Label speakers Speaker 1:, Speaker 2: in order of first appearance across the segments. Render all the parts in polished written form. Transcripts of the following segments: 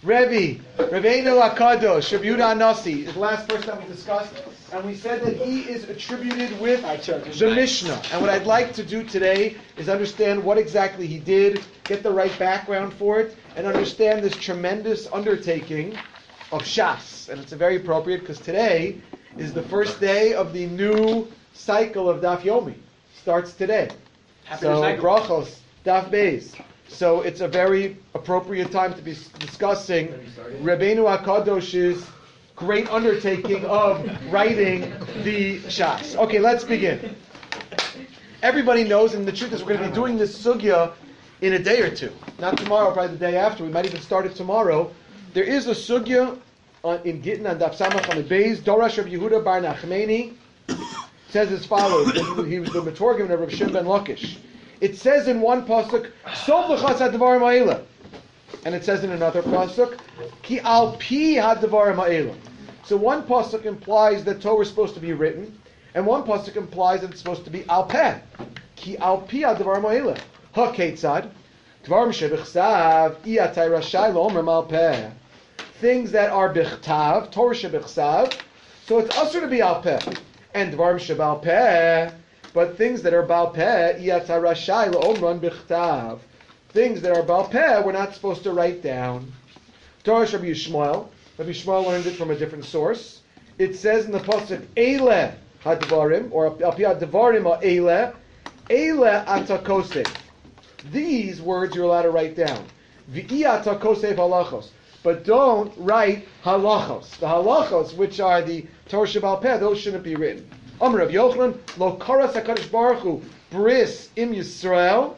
Speaker 1: Rebbe, Rebbeinu HaKadosh, Rabbi Yehuda Anasi, is the last person that we discussed, and we said that he is attributed with the Mishnah. And what I'd like to do today is understand what exactly he did, get the right background for it, and understand this tremendous undertaking of Shas. And it's very appropriate because today is the first day of the new cycle of Daf Yomi. Starts today. So brachos, Daf Beis. So it's a very appropriate time to be discussing Rebbeinu HaKadosh's great undertaking of writing the Shas. Okay, let's begin. Everybody knows, and the truth is we're going to be doing this sugya in a day or two. Not tomorrow, probably the day after. We might even start it tomorrow. There is a sugya in Gittin on Daf Samach on the Beis. Dorash Rabbi Yehuda bar Nachmani says as follows. He was the Metorgim of Rav Shimon ben Lakish. It says in one pasuk, "Sof l'chas hadvarim ha'ela," and it says in another pasuk, "Ki al pi hadvarim ha'ela." So one pasuk implies that Torah is supposed to be written, and one pasuk implies that it's supposed to be al peh. Ki al pi hadvarim ha'ela. Ha ketzad dvarim shebichsav iatay rashai lo'omer al peh. Things that are bichtav, Torah shebichsav, so it's usher to be al peh, and dvarim shebal peh. But things that are Baal Peh, Iyata Rashai L'Omran B'chtav. Things that are Baal Peh, we're not supposed to write down. Torah Rabbi Yishmael. Rabbi Yishmael learned it from a different source. It says in the pasuk, Eile Hadvarim, or Api Hadvarim Eile, Eile Atakosef. These words you're allowed to write down. V'iyata Kosef halachos. But don't write halachos. The halachos, which are the Torah Shebal Peh, those shouldn't be written. Amar Rav Yochanan, lo karas HaKadosh Baruch Hu bris im Yisrael,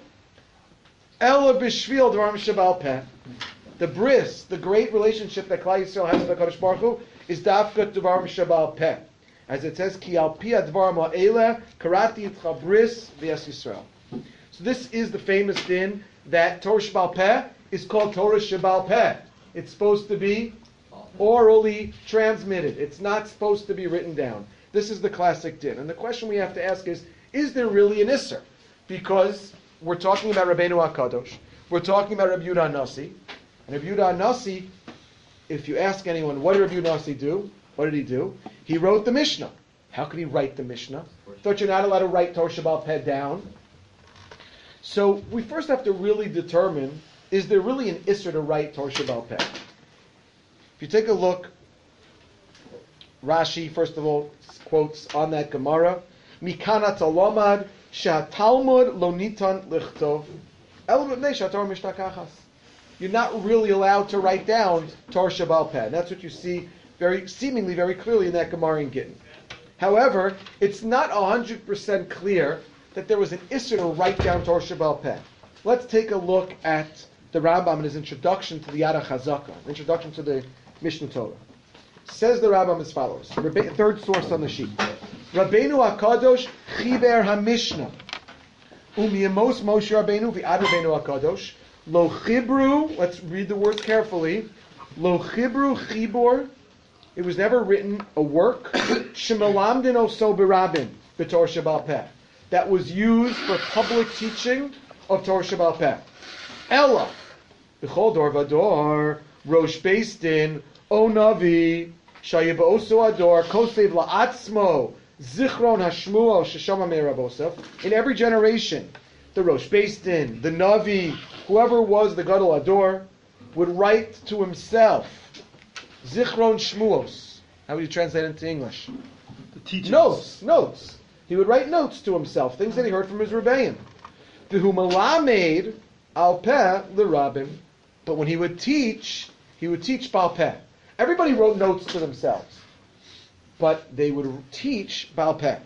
Speaker 1: ela b'shvil dvarim shebal peh. The bris, the great relationship that Klal Yisrael has with HaKadosh Baruch Hu, is dafka dvarim shebal peh. As it says, ki al pi advarim ha'eleh, karati itcha bris v'yas Yisrael. So this is the famous din that Torah shebal peh is called Torah shebal peh. It's supposed to be orally transmitted. It's not supposed to be written down. This is the classic din. And the question we have to ask is there really an Isser? Because we're talking about Rabbeinu HaKadosh. We're talking about Rabbi Yehuda Anasi. And Rabbi Yehuda Anasi, if you ask anyone, what did Rabbi Yehuda Anasi do? What did he do? He wrote the Mishnah. How could he write the Mishnah? Thought you're not allowed to write Torah Shebal Peh down. So we first have to really determine, is there really an Isser to write Torah Shebal Peh? If you take a look, Rashi, first of all, quotes on that Gemara, Mikana talomad she'atalmud lo nitan lichtov el b'nei she'atorah mishtakachas. You're not really allowed to write down Torah Shebal Peh. That's what you see seemingly very clearly in that Gemara in Gittin. However, it's not 100% clear that there was an Isser to write down Torah Shebal Peh. Let's take a look at the Rambam in his introduction to the Yad HaChazaka, introduction to the Mishnah Torah. Says the Rambam as follows. Third source on the sheet. Rabbeinu HaKadosh chiber HaMishnah. Umiyamos Moshe Rabbeinu v'ad Rabbeinu HaKadosh. Lo chibru, let's read the words carefully. Lo chibru chibor. It was never written a work. Shemalamdin oso berabin b'Torah Shebal Peh. That was used for public teaching of Torah Shebal Peh. Ella. B'chol dor vador. Rosh Beis Din. O Navi, Shayib Oso Ador, Kosev La'atzmo, Zichron Hashmuel, Sheshama Me'Rabosef. In every generation, the Rosh Beis Din, the Navi, whoever was the Gadol Ador, would write to himself, Zichron Shmuos. How would you translate it into English?
Speaker 2: The teachings.
Speaker 1: Notes. He would write notes to himself, things that he heard from his Rebbeim. V'hu Malamed Al Peh L'Rabim. But when he would teach Baal Peh. Everybody wrote notes to themselves, but they would teach Baal Peh.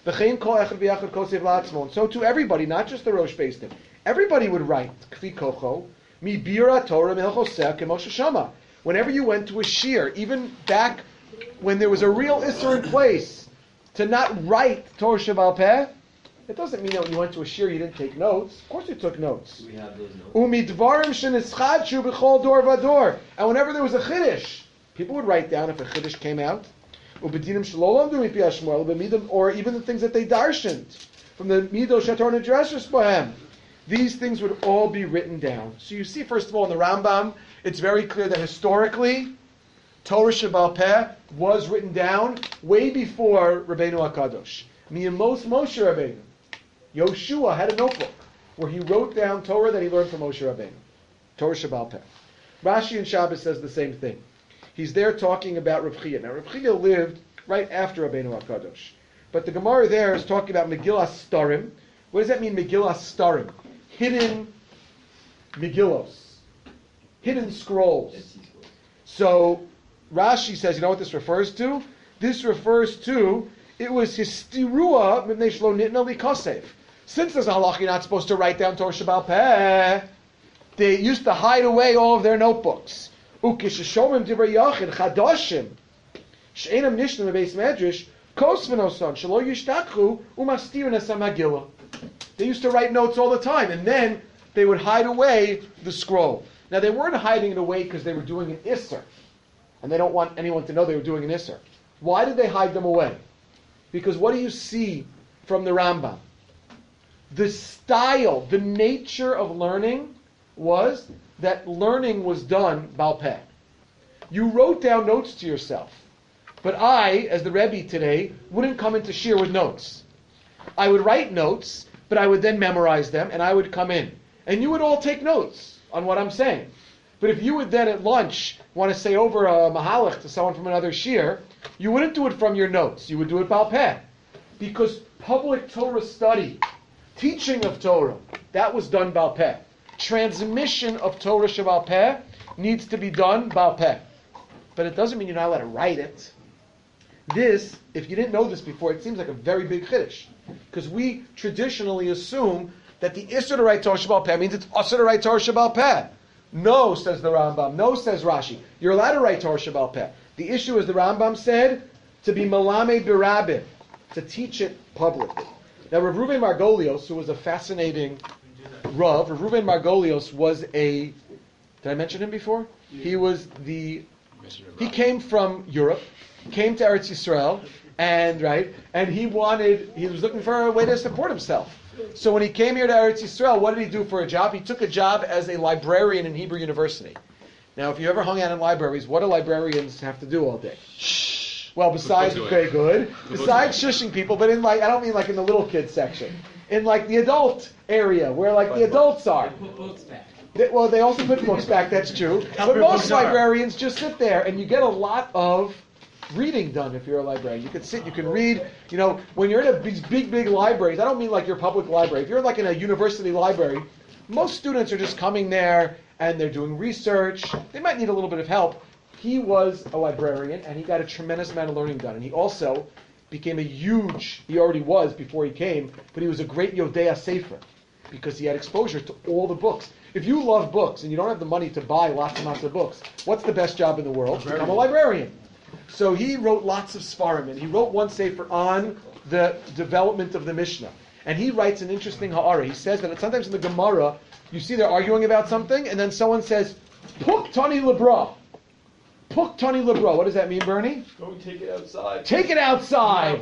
Speaker 1: And so to everybody, not just the Rosh Beis Din, everybody would write Kfi Kocho Mi Bira Torah Milchoseh Kemoshe Shama. Whenever you went to a shir, even back when there was a real Isser in place to not write Torah Shebal Peh, it doesn't mean that when you went to a shir you didn't take notes. Of course you took notes.
Speaker 2: We have those notes.
Speaker 1: Umidvarim shenischadshu b'chol dor vador. And whenever there was a chiddush, people would write down if a chiddush came out. Ubedinim shelo lamdu mipi hashmuel ubemidim, or even the things that they darshaned from the midos shator nedreshes bohem. These things would all be written down. So you see, first of all, in the Rambam, It's very clear that historically, Torah Sheba'al Peh was written down way before Rabbeinu HaKadosh. Miyamos Moshe Rabbeinu. Yoshua had a notebook where he wrote down Torah that he learned from Moshe Rabbeinu. Torah Sheba'al Peh. Rashi in Shabbos says the same thing. He's there talking about Rav Chiya. Now, Rav Chiya lived right after Rabbeinu HaKadosh. But the Gemara there is talking about Megillah Starim. What does that mean, Megillah Starim? Hidden Megillos. Hidden scrolls. So, Rashi says, you know what this refers to? This refers to, it was Histirua Mipnei Shelo Nitna Likosev. Since there's a halach, you're not supposed to write down Torah Sheba'al Peh. They used to hide away all of their notebooks. Ukishashomim divrei yachid chadashim she'enam nishna bebeis medrash kosven osan shelo yishtakhu umastirin es hamagillah. They used to write notes all the time, and then they would hide away the scroll. Now they weren't hiding it away because they were doing an isser, and they don't want anyone to know they were doing an isser. Why did they hide them away? Because what do you see from the Rambam? The style, the nature of learning was that learning was done Baal Peh. You wrote down notes to yourself. But I, as the Rebbe today, wouldn't come into Shir with notes. I would write notes, but I would then memorize them, and I would come in. And you would all take notes on what I'm saying. But if you would then at lunch want to say over a mahalach to someone from another Shir, you wouldn't do it from your notes. You would do it Baal Peh. Because public Torah study, teaching of Torah, that was done Baal Peh. Transmission of Torah Sheba'al Peh needs to be done Baal Peh. But it doesn't mean you're not allowed to write it. This, if you didn't know this before, it seems like a very big chiddush. Because we traditionally assume that the Isser to write Torah Sheba'al Peh means it's Asser to write Torah Sheba'al Peh. No, says the Rambam. No, says Rashi. You're allowed to write Torah Sheba'al Peh. The issue, as the Rambam said, to be Malamed B'Rabim, to teach it publicly. Now, Rav Ruven Margolios, who was a fascinating Rav Ruven Margolios was a... Did I mention him before? Yeah. He came from Europe, came to Eretz Yisrael, and he was looking for a way to support himself. So when he came here to Eretz Yisrael, what did he do for a job? He took a job as a librarian in Hebrew University. Now, if you ever hung out in libraries, what do librarians have to do all day? Well, besides besides shushing people, but I don't mean like in the little kids section. In like the adult area, where like the adults are.
Speaker 2: They put books back.
Speaker 1: They also put books back, that's true. But most librarians just sit there, and you get a lot of reading done if you're a librarian. You can sit, you can read. You know, when you're in these big libraries, I don't mean like your public library. If you're like in a university library, most students are just coming there, and they're doing research. They might need a little bit of help. He was a librarian, and he got a tremendous amount of learning done. And he also became he already was before he came, but he was a great Yodea Sefer, because he had exposure to all the books. If you love books, and you don't have the money to buy lots and lots of books, what's the best job in the world? Become a librarian. So he wrote lots of Sfarim, and he wrote one Sefer on the development of the Mishnah. And he writes an interesting ha'ara. He says that sometimes in the Gemara, you see they're arguing about something, and then someone says, Puk Tani Lebra. Puk Tani Lebra. What does that mean, Bernie?
Speaker 3: Go take it outside.
Speaker 1: Take it outside.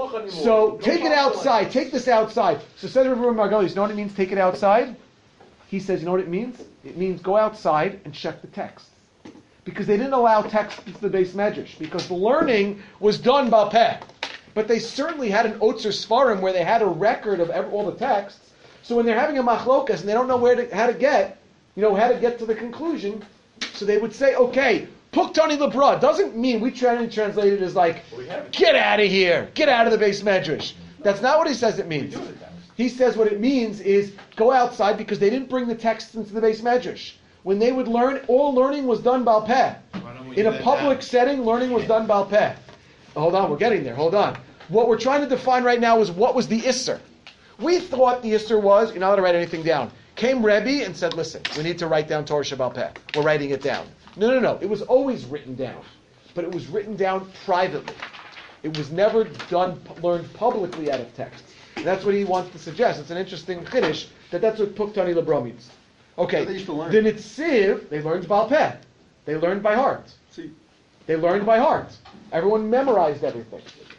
Speaker 1: So take it outside. Take this outside. So says Rav Ruven Margolios, you know what it means, take it outside? He says, you know what it means? It means go outside and check the text. Because they didn't allow text into the base medrash. Because the learning was done Baal Peh. But they certainly had an Otzer Sfarim where they had a record of all the texts. So when they're having a machlokas and they don't know how to get to the conclusion, so they would say, okay, Puk Tani Lebra doesn't mean we try to translate it as like, get out of here, get out of the base medrash. That's not what he says it means. He says what it means is go outside because they didn't bring the text into the base medrash. When they would learn, all learning was done Baal Peh. In a public setting, learning was done Baal Peh. Hold on, we're getting there. Hold on. What we're trying to define right now is what was the Isser. We thought the Isser was, you're not allowed to write anything down. Came Rebbe and said, listen, we need to write down Torah Sheba'al Peh. We're writing it down. No. It was always written down. But it was written down privately. It was never learned publicly out of text. And that's what he wants to suggest. It's an interesting chiddush that's what Puk Tani Lebra means. Okay, the Nitziv, they learned Baal Peh. They learned by heart. They learned by heart. Everyone memorized everything.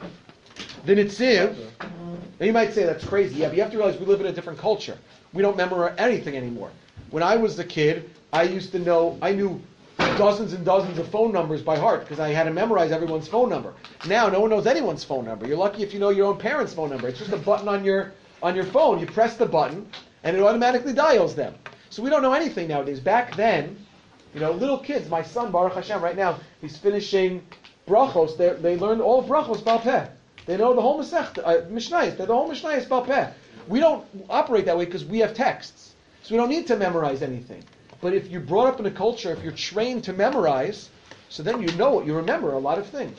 Speaker 1: The Nitziv, and you might say that's crazy. Yeah, but you have to realize we live in a different culture. We don't memorize anything anymore. When I was a kid, I knew dozens and dozens of phone numbers by heart because I had to memorize everyone's phone number. Now no one knows anyone's phone number. You're lucky if you know your own parents' phone number. It's just a button on your phone. You press the button and it automatically dials them. So we don't know anything nowadays. Back then, little kids, my son Baruch Hashem right now, he's finishing brachos. They learned all brachos Baal Peh. They know the whole Masechta, Mishnayos. They're the whole Mishnayos Baal Peh. We don't operate that way because we have texts. So we don't need to memorize anything. But if you're brought up in a culture, if you're trained to memorize, so then you remember a lot of things.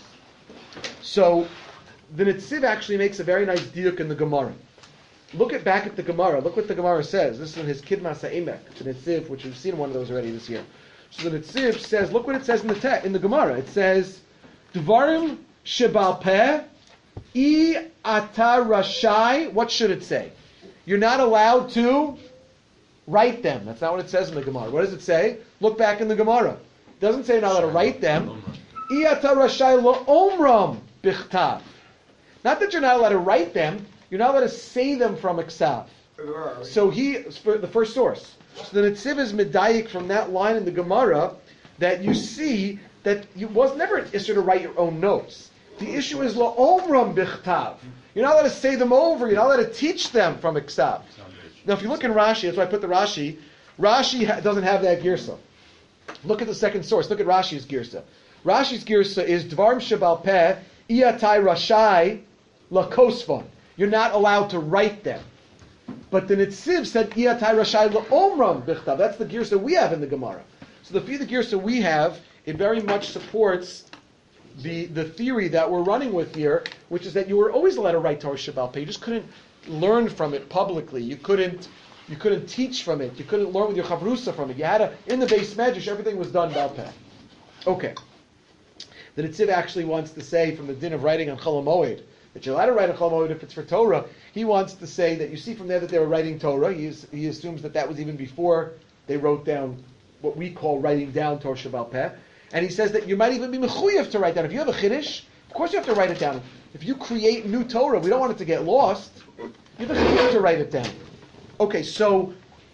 Speaker 1: So the Netziv actually makes a very nice diuk in the Gemara. Look back at the Gemara. Look what the Gemara says. This is in his Kidmas HaEmek, the Netziv, which we've seen one of those already this year. So the Netziv says, look what it says in the Gemara. It says, Dvarim shebal peh I ata rashai. What should it say? You're not allowed to write them. That's not what it says in the Gemara. What does it say? Look back in the Gemara. It doesn't say you're not allowed to write them. I ata rashai lo omram bichtav. Not that you're not allowed to write them. You're not allowed to say them from Iksav. So for the first source. So the Netziv is medayik from that line in the Gemara that you see that it was never an issue to write your own notes. The issue is la'omram bichtav. You're not allowed to say them over. You're not allowed to teach them from Iksav. Now, if you look in Rashi, that's why I put the Rashi. Rashi doesn't have that girsa. Look at the second source. Look at Rashi's girsa. Rashi's girsa is Dvarim shebal peh iatai rashai lakosvon. You're not allowed to write them. But the Netziv said iatai rashai la'omram bichtav. That's the girsa we have in the Gemara. So the girsa we have, it very much supports the theory that we're running with here, which is that you were always allowed to write Torah Shebal Peh. You just couldn't learn from it publicly. You couldn't teach from it. You couldn't learn with your chavrusa from it. You had in the base medrash, everything was done Baal Peh. Okay. The Netziv actually wants to say from the din of writing on Chol HaMoed that you're allowed to write on Chol HaMoed if it's for Torah. He wants to say that you see from there that they were writing Torah. He assumes that was even before they wrote down what we call writing down Torah Shebal Peh. And he says that you might even be mechuyev to write down. If you have a chiddush, of course you have to write it down. If you create new Torah, we don't want it to get lost. You have a chiddush to write it down. Okay, so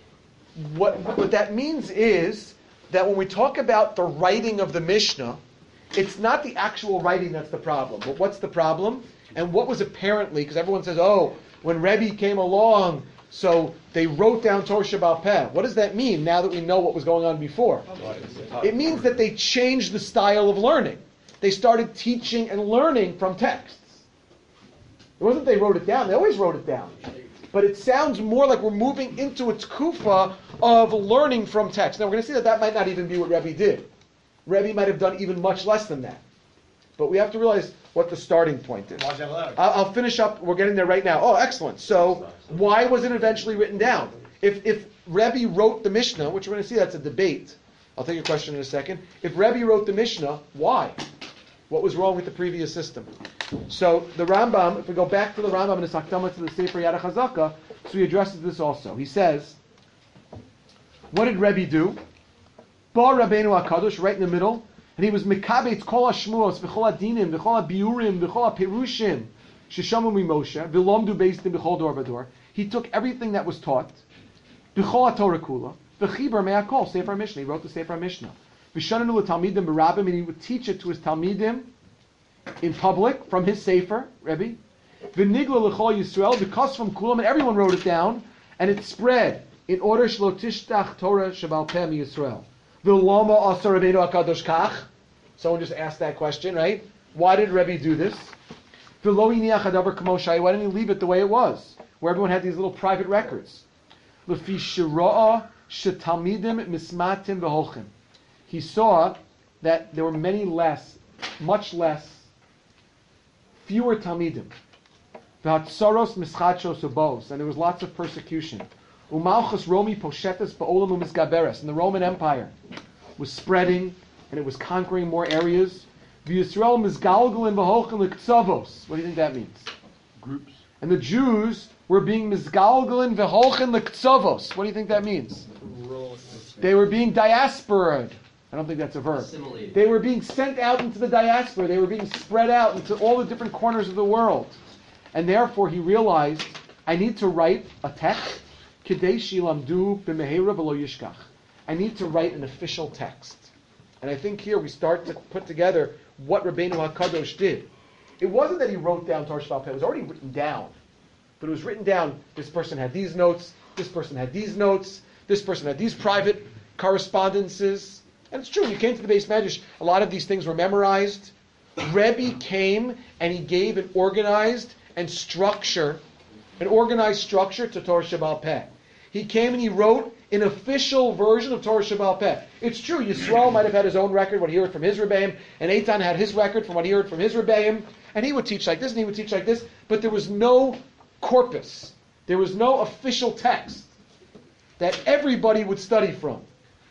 Speaker 1: what that means is that when we talk about the writing of the Mishnah, it's not the actual writing that's the problem. But what's the problem? And what was apparently, because everyone says, when Rebbe came along, so they wrote down Torah Shebal Peh. What does that mean now that we know what was going on before? It means that they changed the style of learning. They started teaching and learning from texts. It wasn't they wrote it down. They always wrote it down. But it sounds more like we're moving into a tkufa of learning from text. Now we're going to see that might not even be what Rebbe did. Rebbe might have done even much less than that. But we have to realize what the starting point is. I'll finish up. We're getting there right now. Oh, excellent. So why was it eventually written down? If Rebbe wrote the Mishnah, which we're going to see that's a debate. I'll take your question in a second. If Rebbe wrote the Mishnah, why? What was wrong with the previous system? So the Rambam, if we go back to the Rambam in his Hakdama to the Sefer Yad HaChazaka, so he addresses this also. He says, what did Rebbe do? Ba Rabbeinu HaKadosh, right in the middle, and he was mekabetz kol hashmuos v'chol hadinim v'chol habiurim v'chol haperushim sheshamu mimoshe v'lomdu beisdim b'chol dor v'dor. He took everything that was taught, b'chol haTorah kula, v'chibar me'akol, Sefer Mishnah. He wrote the Sefer Mishnah. V'shananu l'talmidim b'rabim, and he would teach it to his talmidim in public from his Sefer, Rebbe. V'nigla l'chol Yisrael, because from kulam, and everyone wrote it down, and it spread in order shlo tishtach Torah shebal peh mi-Yisrael. V'lama asar Rabbeinu HaKadosh kach. Someone just asked that question, right? Why did Rebbe do this? V'lo iniach hadavar k'mo shai. Why didn't he leave it the way it was, where everyone had these little private records? L'fi shira'a shetalmidim mismatim v'holchim. He saw that there were fewer talmidim. V'hatzaros mischachos ubos, and there was lots of persecution. Umalchus Romi poshetas ba'olam u'misgaberes, and the Roman Empire was spreading and it was conquering more areas. V'Yisrael mizgalgalin v'holchin l'ktsavos. What do you think that means?
Speaker 2: Groups.
Speaker 1: And the Jews were being mizgalgalin v'holchin l'ktsavos. What do you think that means? They were being diasporaed. I don't think that's a verb.
Speaker 3: Assimilated.
Speaker 1: They were being sent out into the diaspora. They were being spread out into all the different corners of the world. And therefore he realized, I need to write a text. Kidei shilamdu b'mehera v'lo yishkach. I need to write an official text. And I think here we start to put together what Rabbeinu HaKadosh did. It wasn't that he wrote down Torah Sheba'al Peh, it was already written down. But it was written down, this person had these notes, this person had these notes, this person had these private correspondences. And it's true, you came to the Beis Medrash, a lot of these things were memorized. Rebbe came and he gave an organized structure to Torah Sheba'al Peh. He came and he wrote an official version of Torah Sheba'al Peh. It's true, Yisrael might have had his own record, what he heard from his Rebbeim, and Eitan had his record from what he heard from his Rebbeim, and he would teach like this and he would teach like this, but there was no corpus. There was no official text that everybody would study from.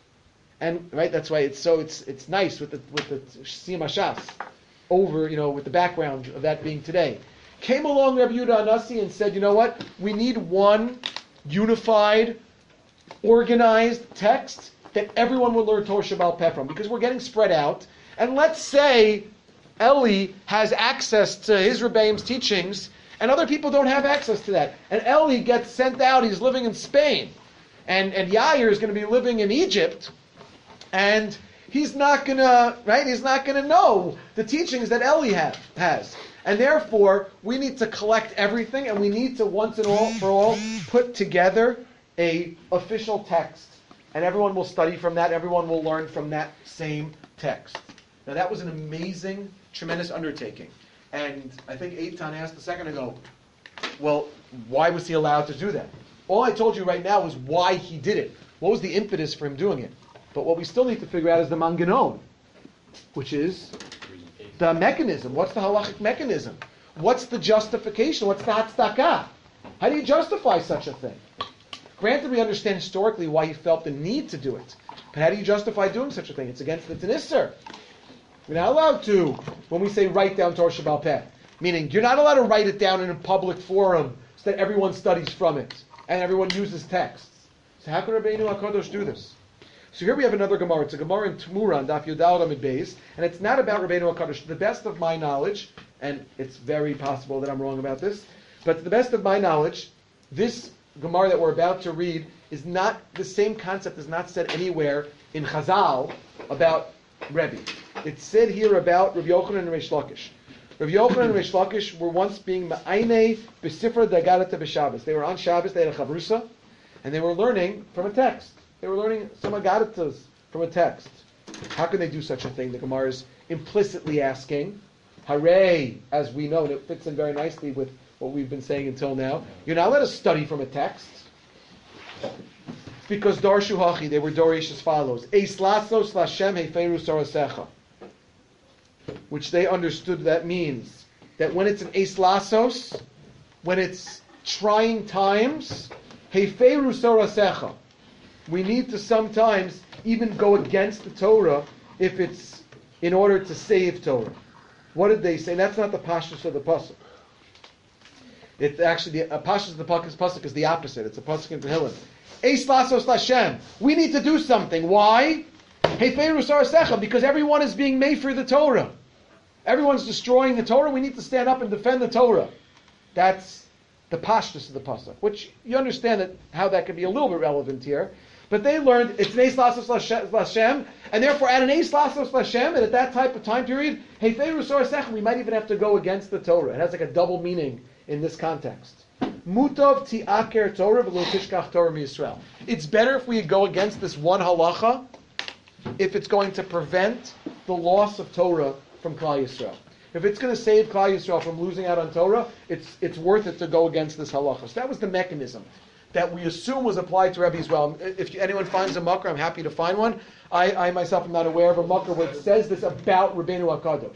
Speaker 1: And right, that's why it's nice with the Siyum HaShas over, with the background of that being today. Came along Rabbi Yehuda Hanassi and said, you know what? We need one unified, organized text that everyone will learn Torah Sheba'al Peh from, because we're getting spread out. And let's say Eli has access to his Rebbeim's teachings, and other people don't have access to that. And Eli gets sent out, he's living in Spain. And Yair is going to be living in Egypt, and he's not going to know the teachings that Eli has. And therefore, we need to collect everything, and we need to once and all for all put together a official text. And everyone will study from that, everyone will learn from that same text. Now that was an amazing, tremendous undertaking. And I think Eitan asked a second ago, well, why was he allowed to do that? All I told you right now is why he did it. What was the impetus for him doing it? But what we still need to figure out is the manganon, which is the mechanism. What's the halachic mechanism? What's the justification? What's the hatzdaka? How do you justify such a thing? Granted, we understand historically why he felt the need to do it. But how do you justify doing such a thing? It's against the Tanisser. You're not allowed to, when we say write down Torah Sheba'al Peh, meaning you're not allowed to write it down in a public forum so that everyone studies from it and everyone uses texts. So how can Rabbeinu HaKadosh do this? So here we have another Gemara. It's a Gemara in Tmura on Daf Yudal Amid Beis, and it's not about Rabbeinu HaKadosh. To the best of my knowledge, and it's very possible that I'm wrong about this, but to the best of my knowledge, this Gemara that we're about to read is not, the same concept is not said anywhere in Chazal about Rebbe. It's said here about Rabbi Yochanan and Reish Lakish. Rabbi Yochanan and Reish Lakish were once being ma'ainei b'sifra d'Agadata b'Shabbos. They were on Shabbos, they had a chavrusa, and they were learning from a text. They were learning some Agadatas from a text. How can they do such a thing? The Gemara is implicitly asking. Hooray, as we know, and it fits in very nicely with what we've been saying until now. You're not allowed to study from a text. Because Darshu Hachi, they were Dorish as follows. Eis lasos lashem heiferu sarasecha. Which they understood that means that when it's an Eis lasos, when it's trying times, heiferu sarasecha. We need to sometimes even go against the Torah if it's in order to save Torah. What did they say? That's not the pashtus of the pasuk. It's actually the pashtus of the pasuk is the opposite. It's a pasuk in Tehillim. Eis lasos lashem. We need to do something. Why? Heiferu sarasecha, because everyone is being made for the Torah. Everyone's destroying the Torah. We need to stand up and defend the Torah. That's the pashtus of the pasuk, which you understand that how that could be a little bit relevant here. But they learned it's an Eis lasos lashem, and therefore at an Eis lasos lashem, and at that type of time period, heiferu sarasecha, we might even have to go against the Torah. It has like a double meaning in this context. Mutav ti'aker Torah v'lo tishkach Torah miYisrael. It's better if we go against this one halacha if it's going to prevent the loss of Torah from Klal Yisrael. If it's going to save Klal Yisrael from losing out on Torah, it's worth it to go against this halacha. So that was the mechanism that we assume was applied to Rebbe as well. If anyone finds a makar, I'm happy to find one. I myself am not aware of a makar where it says this about Rabbeinu HaKadosh.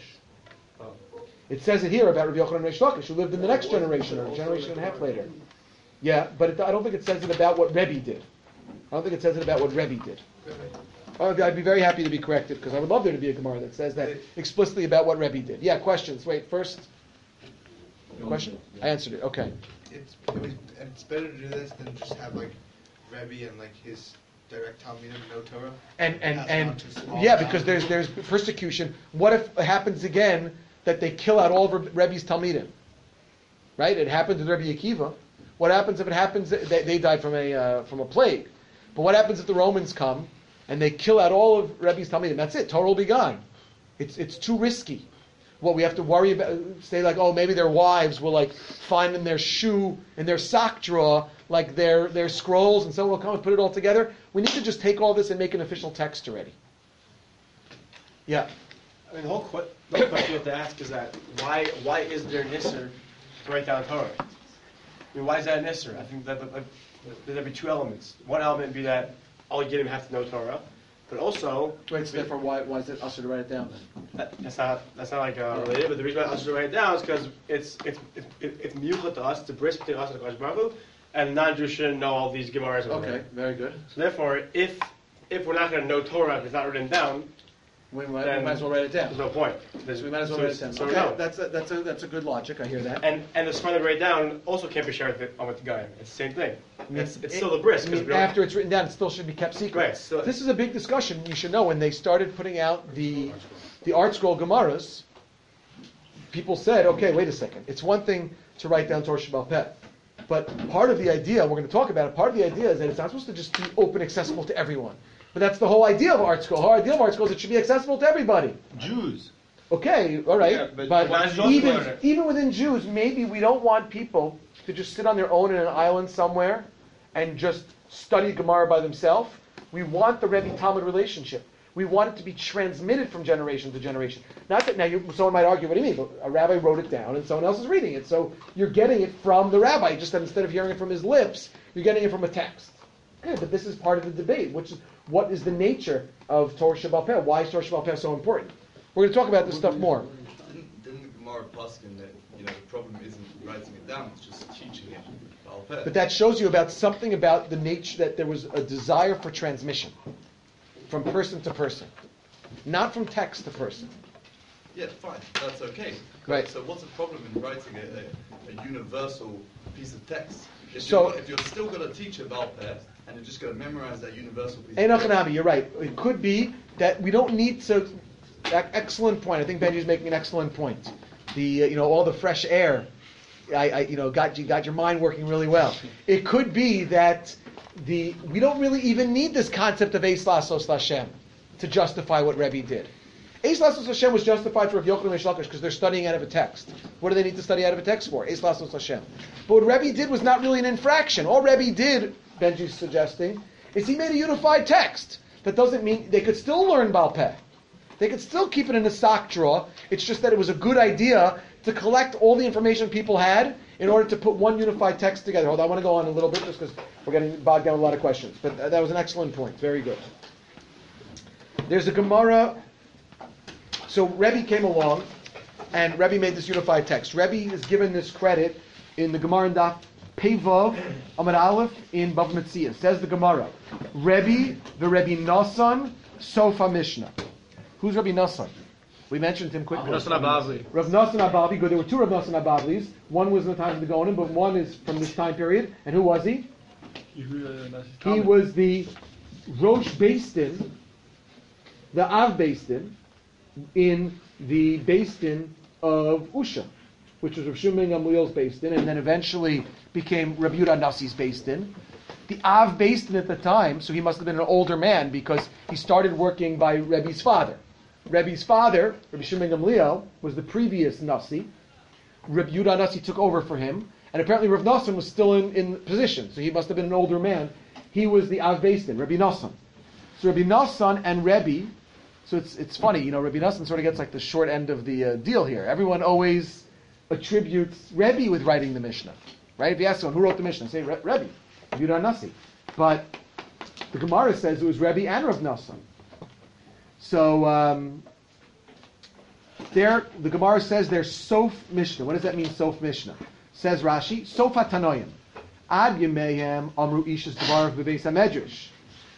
Speaker 1: It says it here about Rabbi Yochanan and Reish Lakish, who lived in the next generation, or a generation and a half later. Yeah, but I don't think it says it about what Rebbe did. I don't think it says it about what Rebbe did. I'd be very happy to be corrected, because I would love there to be a Gemara that says that explicitly about what Rebbe did. Yeah, questions. Wait, first. Question? I answered it. Okay.
Speaker 2: It's better to do this than just have like Rebbe and like his direct Talmudim, no Torah.
Speaker 1: And yeah, because there's persecution. What if it happens again that they kill out all of Rebbe's Talmidim? Right? It happened to Rebbe Akiva. What happens if it happens? They died from a plague. But what happens if the Romans come and they kill out all of Rebbe's Talmidim, that's it. Torah will be gone. It's too risky. What we have to worry about, say like, oh, maybe their wives will like find in their shoe, in their sock drawer, like their scrolls, and someone will come and put it all together. We need to just take all this and make an official text already. Yeah.
Speaker 3: I mean, the whole question you have to ask is that why is there nisr to write down Torah? I mean, why is that nisr? I think that there'd be two elements. One element would be that all Yiddim have to know Torah, but also
Speaker 1: Wait, so therefore, why is it usher to write it down then?
Speaker 3: that's not like related. But the reason why us to write it down is because it's miyuchad to us, it's a bris between us and Hakadosh Baruch Hu, and non-Jews shouldn't know all these Gemaras.
Speaker 1: Okay, very good.
Speaker 3: So therefore, if we're not going to know Torah, if it's not written down,
Speaker 1: We might as well write it down.
Speaker 3: there's no point.
Speaker 1: So we might as well write it down.
Speaker 3: So
Speaker 1: Okay,
Speaker 3: no.
Speaker 1: that's a good logic. I hear that.
Speaker 3: And the smart to write down also can't be shared with the guy. It's the same thing. It's still the bris.
Speaker 1: I mean, after it's written down, it still should be kept secret.
Speaker 3: Right, so-
Speaker 1: This is a big discussion. You should know when they started putting out the Art Scroll Gemaras, people said, okay, wait a second. It's one thing to write down Torah Sheba'al Peh, but part of the idea, we're going to talk about it, part of the idea is that it's not supposed to just be open, accessible to everyone. But that's the whole idea of Art Scroll. The whole idea of Art Scroll is it should be accessible to everybody.
Speaker 4: Jews.
Speaker 1: Okay, all right,
Speaker 4: Yeah,
Speaker 1: but
Speaker 4: but
Speaker 1: even within Jews, maybe we don't want people to just sit on their own in an island somewhere and just study Gemara by themselves. We want the Rebbe-Talmud relationship. We want it to be transmitted from generation to generation. Not that now someone might argue, what do you mean? But a rabbi wrote it down and someone else is reading it, so you're getting it from the rabbi. Just that instead of hearing it from his lips, you're getting it from a text. Okay, but this is part of the debate, which is what is the nature of Torah Sheba'al Peh? Why is Torah Sheba'al Peh so important? We're going to talk about this stuff more.
Speaker 4: Didn't the Gemara Paskin that the problem isn't writing it down; it's just teaching it.
Speaker 1: But that shows you about something about the nature that there was a desire for transmission from person to person, not from text to person.
Speaker 4: Yeah, fine, that's okay.
Speaker 1: Right.
Speaker 4: So what's the problem in writing a universal piece of text? If you're still going to teach about that, and you're just going to memorize that universal piece
Speaker 1: Ein
Speaker 4: of text.
Speaker 1: Achanami, you're right. It could be that we don't need to. Excellent point. I think Benji's making an excellent point. The all the fresh air, got your mind working really well. It could be that we don't really even need this concept of Eis Lasos Lashem to justify what Rebbe did. Eis Lasos Lashem was justified for Rav Yochanan and Lakish because they're studying out of a text. What do they need to study out of a text for? Eis Lasos Lashem. But what Rebbe did was not really an infraction. All Rebbe did, Benji's suggesting, is he made a unified text. That doesn't mean they could still learn Baal Peh. They could still keep it in a sock drawer. It's just that it was a good idea to collect all the information people had in order to put one unified text together. Hold on, I want to go on a little bit just because we're getting bogged down with a lot of questions. But that was an excellent point. Very good. There's a Gemara. So Rebbe came along, and Rebbe made this unified text. Rebbe is given this credit in the Gemara in Daf Pevav Amud Aleph in Bava Metzia. Says the Gemara, Rebbe the Rebbe Nasan Sofa Mishnah. Who's Rebbe Nasan? We mentioned him quickly.
Speaker 3: Nasan Abavli.
Speaker 1: Rav Nasan Abavli. Good. There were two Rav Nasan Abavlis. One was in the time of the Gaonim, but one is from this time period. And who was he? He was the Rosh Beistin, the Av Beistin, in the Beistin of Usha, which was Rav Shimon Gamliel's Beistin, and then eventually became Rabbi Yehuda Nassi's Beistin. The Av Beistin at the time, so he must have been an older man because he started working by Rebbe's father. Rebbe's father, Rabbi Shimon Gamliel, was the previous Nasi. Rabbi Yehuda Nassi took over for him, and apparently Rav Nassan was still in position, so he must have been an older man. He was the Av Beistin, Rabbi Nassan. So Rabbi Nassan and Rebbe, so it's funny, Rabbi Nassan sort of gets like the short end of the deal here. Everyone always attributes Rebbe with writing the Mishnah, right? If you ask someone who wrote the Mishnah, say Rebbe, Rabbi Yehuda Nassi. But the Gemara says it was Rebbe and Rav Nassan. So there, the Gemara says there's Sof Mishnah. What does that mean, Sof Mishnah? Says Rashi, Sof HaTanoim. Ad Yemehem Amru Ishas Devar Bebeis HaMedrash.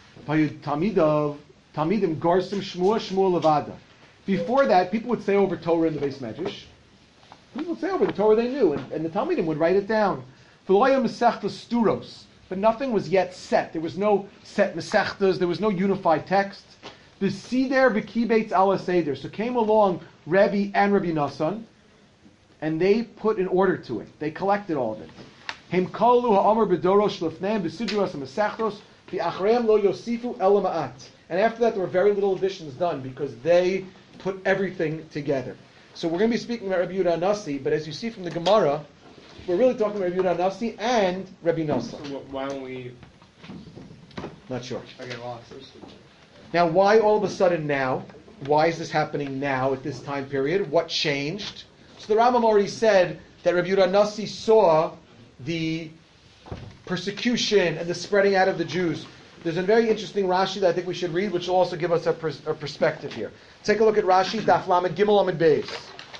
Speaker 1: Talmidim Garsim Shmua Levada. Before that, people would say over Torah in the Beis Medrash. People would say over the Torah they knew, and the Talmidim would write it down. V'loya Masechta Sturos. But nothing was yet set. There was no set Masechtas. There was no unified text. The Sider v'Kibeitz ala Seder. So came along Rebbe and Rabbi Nassan, and they put an order to it. They collected all of it. Hem kalu ha'amar b'doro shlefneim b'sidros ha'masechtos v'achreim lo yosifu ela ma'at. And after that, there were very little additions done because they put everything together. So we're going to be speaking about Rabbi Yehuda Nasi, but as you see from the Gemara, we're really talking about Rabbi Yehuda Nasi and Rabbi Nasa.
Speaker 5: So why don't we?
Speaker 1: Not sure.
Speaker 5: I get lost.
Speaker 1: Now, why all of a sudden now? Why is this happening now at this time period? What changed? So the Rambam already said that Rabbi Yehuda Nasi saw the persecution and the spreading out of the Jews. There's a very interesting Rashi that I think we should read, which will also give us a perspective here. Take a look at Rashi, Daf Lamed Gimel Amid Beis.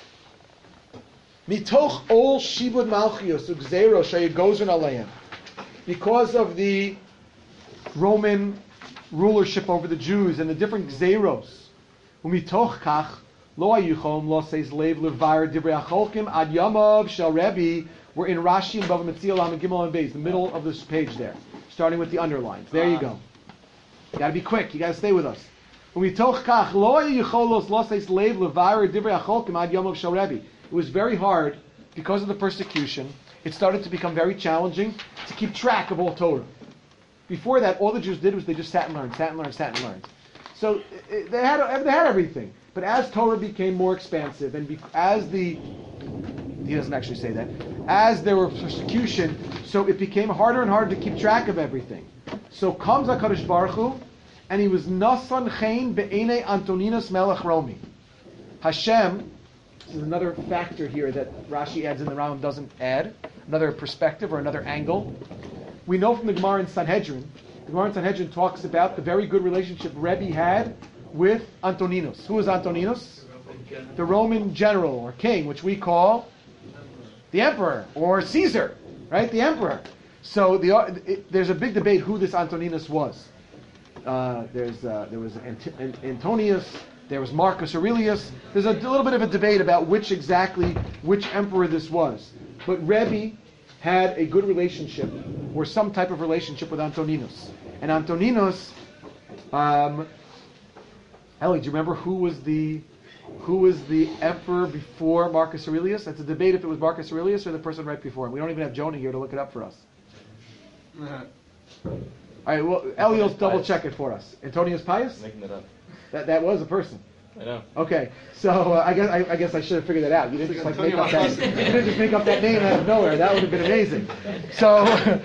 Speaker 1: Mitoch ol shibud malchios ugzero shayegozun aleim. Because of the Roman rulership over the Jews and the different gzeros, umitoch kach lo ayuchom lo says leiv levar divrei acholkim ad yamav shel Rebbe. We're in Rashi and Bava Metzia Lamed Gimel and Beis, the middle of this page there, starting with the underlines. There you go. You got to be quick. You got to stay with us. Umitoch kach lo ayucholos lo says leiv levar divrei acholkim ad yamav shel Rebbe. It was very hard because of the persecution. It started to become very challenging to keep track of all Torah. Before that, all the Jews did was they just sat and learned. So they had everything. But as Torah became more expansive, and he doesn't actually say that, as there was persecution, so it became harder and harder to keep track of everything. So comes HaKadosh Baruch Hu, and he was Nasan Chain Be'enei Antoninus Melech Romi. Hashem, this is another factor here that Rashi adds in the Rambam doesn't add, another perspective or another angle. We know from the Gemara in Sanhedrin, the Gemara in Sanhedrin talks about the very good relationship Rebbe had with Antoninus. Who is Antoninus? The Roman general or king, which we call the emperor or Caesar, right? The emperor. So there's a big debate who this Antoninus was. There was Antonius. There was Marcus Aurelius. There's a little bit of a debate about which emperor this was. But Rebbe had a good relationship, or some type of relationship with Antoninus. And Antoninus, Ellie, do you remember who was the emperor before Marcus Aurelius? That's a debate if it was Marcus Aurelius or the person right before him. We don't even have Jonah here to look it up for us. All right, well, Ellie will double check it for us. Antonius Pius?
Speaker 6: Making it up.
Speaker 1: That was a person.
Speaker 6: I know.
Speaker 1: Okay, so I guess I should have figured that out. You didn't just make up that name out of nowhere. That would have been amazing. So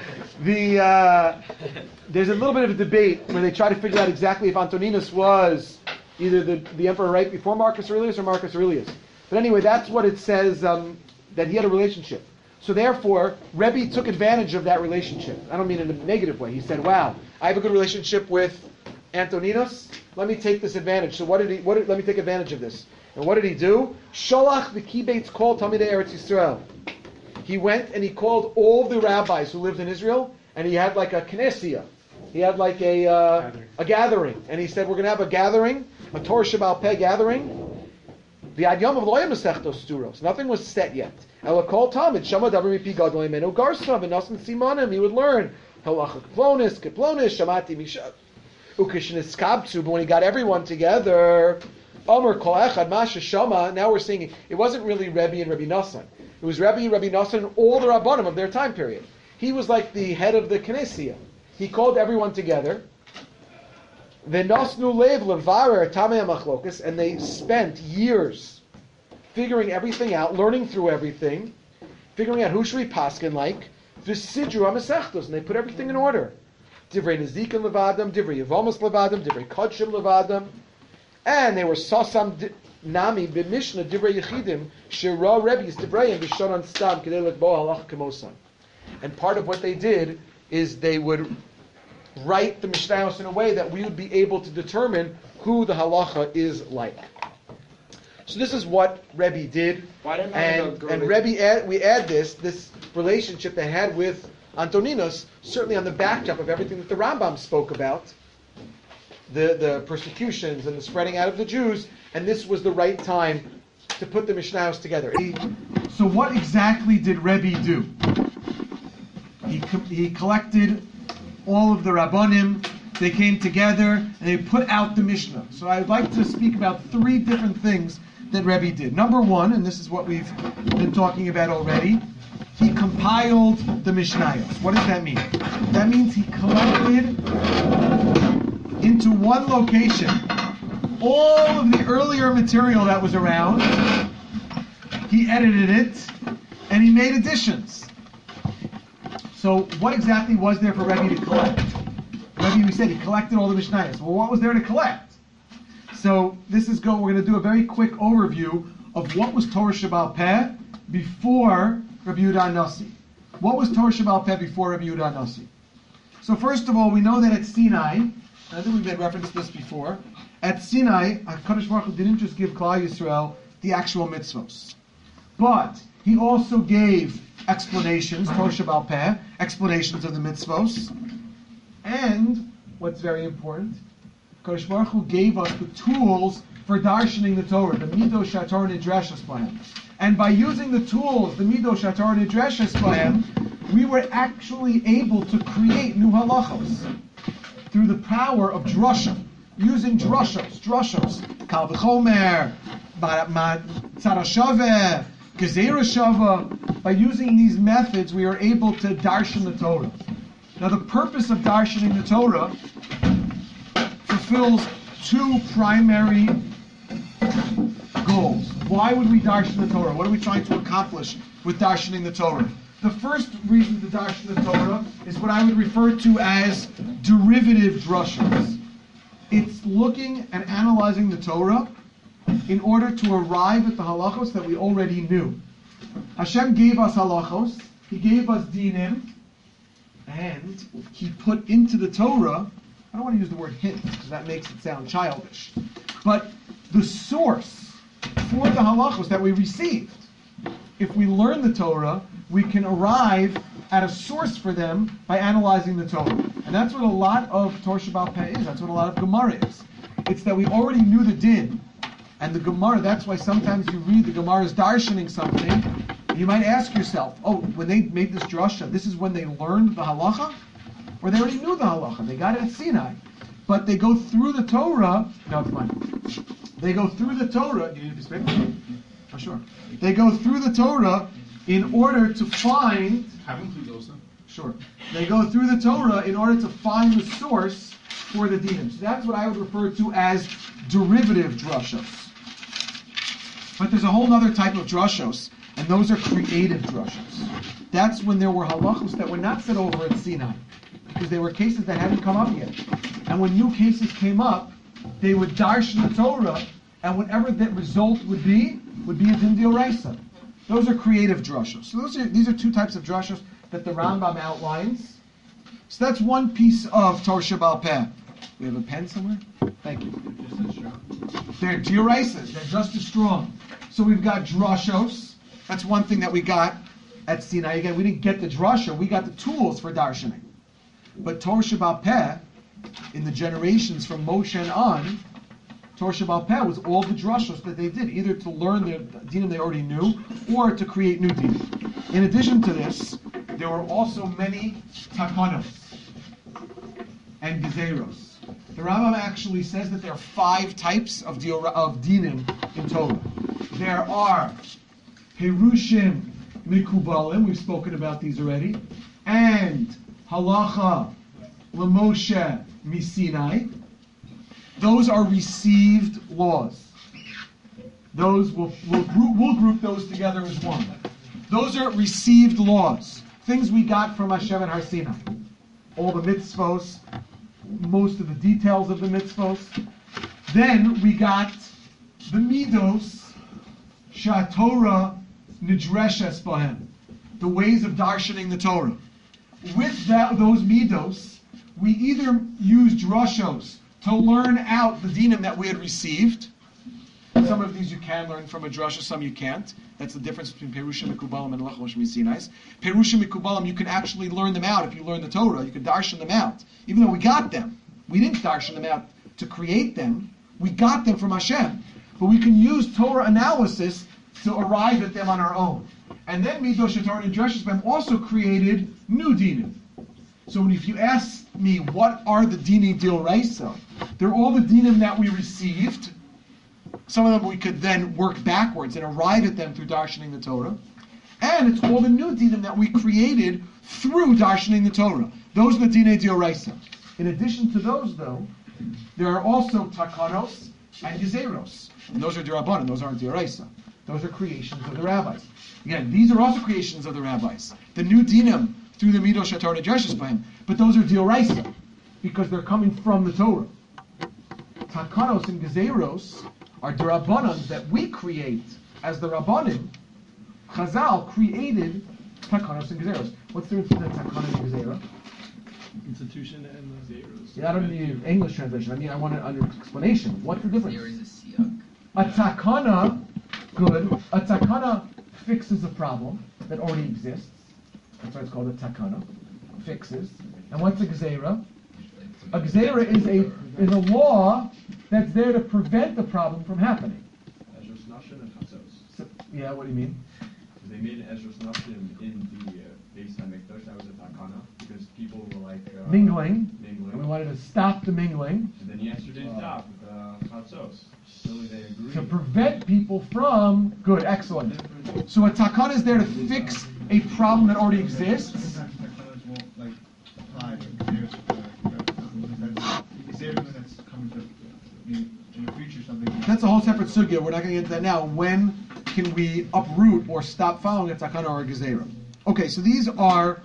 Speaker 1: there's a little bit of a debate where they try to figure out exactly if Antoninus was either the emperor right before Marcus Aurelius or Marcus Aurelius. But anyway, that's what it says, that he had a relationship. So therefore, Rebbe took advantage of that relationship. I don't mean in a negative way. He said, wow, I have a good relationship with Antoninus. Let me take this advantage. So let me take advantage of this. And what did he do? Sholach v'kibeitz kol Talmidei Eretz Yisrael. He went and he called all the rabbis who lived in Israel, and he had like a knessia. He had like a gathering. And he said, we're going to have a gathering, a Torah Sheba'al Peh gathering. The Ad Yom of Lo Masechtos Sturos. Nothing was set yet. Ela kol Talmid Shama Davar Mipi Gadol Imenu Garsa V'Nasan Simanim. He would learn Halacha Keplonis, Shamati Mishat. But when he got everyone together, Omer Kol Echad Masha Shama. Now we're seeing it wasn't really Rebbe and Rabbi Nassan. It was Rebbe, Nassan, and all the Rabbanim of their time period. He was like the head of the Knessia. He called everyone together. V'nosnu lev levarer tamei machlokas, and they spent years figuring everything out, learning through everything, figuring out who should we paskin like. V'sidru hamesechtos, and they put everything in order. Divrei Nezikin levadam, Divrei Yevomus levadam, Divrei Kodshim levadam, and they were sasam nami b'mishnah Divrei Yechidim shira Rebbe's Divrei b'shonan stam kedei lekbo halach kemosan. And part of what they did is they would write the Mishnayos in a way that we would be able to determine who the halacha is like. So this is what Rebbe did, and Rebbe we add this relationship they had with Antoninus, certainly on the backdrop of everything that the Rambam spoke about, the persecutions and the spreading out of the Jews, and this was the right time to put the Mishnayos together. So what exactly did Rebbe do? He collected all of the Rabbanim, they came together, and they put out the Mishnah. So I'd like to speak about three different things that Rebbe did. Number one, and this is what we've been talking about already, he compiled the Mishnayos. What does that mean? That means he collected into one location all of the earlier material that was around. He edited it, and he made additions. So what exactly was there for Rebbe to collect? Rebbe, we said he collected all the Mishnayos. Well, what was there to collect? So we're going to do a very quick overview of what was Torah Shebaal Peh before Rabbi Yehuda Nasi. What was Torah Shebaal Peh before Rabbi Yehuda Nasi? So first of all, we know that at Sinai, I think we've made reference to this before, at Sinai, HaKadosh Baruch Hu didn't just give Klal Yisrael the actual mitzvos, but he also gave explanations, Torah Shebaal Peh, explanations of the mitzvos, and what's very important, HaKadosh Baruch Hu gave us the tools for darshaning the Torah, the Midos HaTorah Nidreshes Bahem. And by using the tools, the Midos HaTorah Nidreshes Bahem, we were actually able to create new halachos through the power of drasha, using drushos, Kal V'chomer, Tzara Shaveh, Gezerah Shaveh. By using these methods, we are able to darshan the Torah. Now, the purpose of darshaning the Torah fulfills two primary goals. Why would we darshan the Torah? What are we trying to accomplish with darshaning the Torah? The first reason to darshan the Torah is what I would refer to as derivative drushas. It's looking and analyzing the Torah in order to arrive at the halachos that we already knew. Hashem gave us halachos, He gave us dinim, and He put into the Torah, I don't want to use the word hint because that makes it sound childish, but the source for the halachos that we received. If we learn the Torah, we can arrive at a source for them by analyzing the Torah. And that's what a lot of Torah Shebaal Peh is. That's what a lot of Gemara is. It's that we already knew the din. And the Gemara, that's why sometimes you read the Gemara's darshaning something, and you might ask yourself, oh, when they made this drasha, this is when they learned the halacha? Or they already knew the halacha. They got it at Sinai. But they go through the Torah. No, it's fine. They go through the Torah. You need a perspective? Oh, sure. They go through the Torah in order to find. Sure. They go through the Torah in order to find the source for the dinim. So that's what I would refer to as derivative drushos. But there's a whole other type of drushos, and those are creative drushos. That's when there were halachos that were not said over at Sinai, because they were cases that hadn't come up yet. And when new cases came up, they would darshan the Torah, and whatever that result would be a din d'oraisa. Those are creative drushos. So these are two types of drushos that the Rambam outlines. So that's one piece of Torah Shebaal Peh. We have a pen somewhere? Thank you. They're d'oraisas. They're just as strong. So we've got drushos. That's one thing that we got at Sinai. Again, we didn't get the drasha. We got the tools for darshaning. But Torah Shebaal Peh, in the generations from Moshe and on, Torah Shebaal Peh was all the drushos that they did, either to learn the dinim they already knew, or to create new dinim. In addition to this, there were also many takanos and gezeros. The Rambam actually says that there are 5 types of dinim in Torah. There are Perushim Mikubalim, we've spoken about these already, and Halacha L'Moshe Misinai. Those are received laws. Those we'll group those together as one. Those are received laws, things we got from Hashem and Har Sinai. All the mitzvos, most of the details of the mitzvos. Then we got the midos, shaTorah nidreshes bahem, the ways of darshaning the Torah. With those midos, we either use drushos to learn out the dinim that we had received. Some of these you can learn from a drasha, some you can't. That's the difference between Perushim Mikubalim and Halacha L'Moshe Misinai. Perushim Mikubalim, you can actually learn them out if you learn the Torah. You can darshan them out. Even though we got them. We didn't darshan them out to create them. We got them from Hashem. But we can use Torah analysis to arrive at them on our own. And then Midos HaTorah Nidreshes Bahem also created new dinim. So if you ask me, what are the dini d'oraisa? They're all the dinim that we received. Some of them we could then work backwards and arrive at them through darshaning the Torah. And it's all the new dinim that we created through darshaning the Torah. Those are the dinei d'oraisa. In addition to those, though, there are also takanos and gezeros. And those are dirabanan, those aren't diraisa. Those are creations of the rabbis. Again, these are also creations of the rabbis. The new dinim through the midosh Torah dreshes by him, but those are diraisa because they're coming from the Torah. Takanos and gezeros are dirabanan that we create as the rabbanim. Chazal created takanos and gezeros. What's the difference between takanos and gezerah?
Speaker 5: Institution and the zeros.
Speaker 1: Yeah, I don't need English translation. I want an under explanation. What's the difference?
Speaker 6: There is a siyuk.
Speaker 1: A takana, good. A takana fixes a problem that already exists. That's why it's called a takana. Fixes. And what's a gezerah? A gezerah is a law that's there to prevent the problem from happening.
Speaker 5: Ezra's Nashim and Chatzos.
Speaker 1: So, yeah, what do you mean?
Speaker 5: They made Ezra's Nashim in the Beis HaMikdash. That was a takana because people were like
Speaker 1: Mingling. And we wanted to stop the mingling.
Speaker 5: And then yesterday stop with Chatzos. Surely they agree.
Speaker 1: To prevent people from... Good, excellent. So a takana is there to fix a problem that already exists. That's a whole separate sugya. We're not going to get into that now. When can we uproot or stop following a takana or a gezerah? Okay, so these are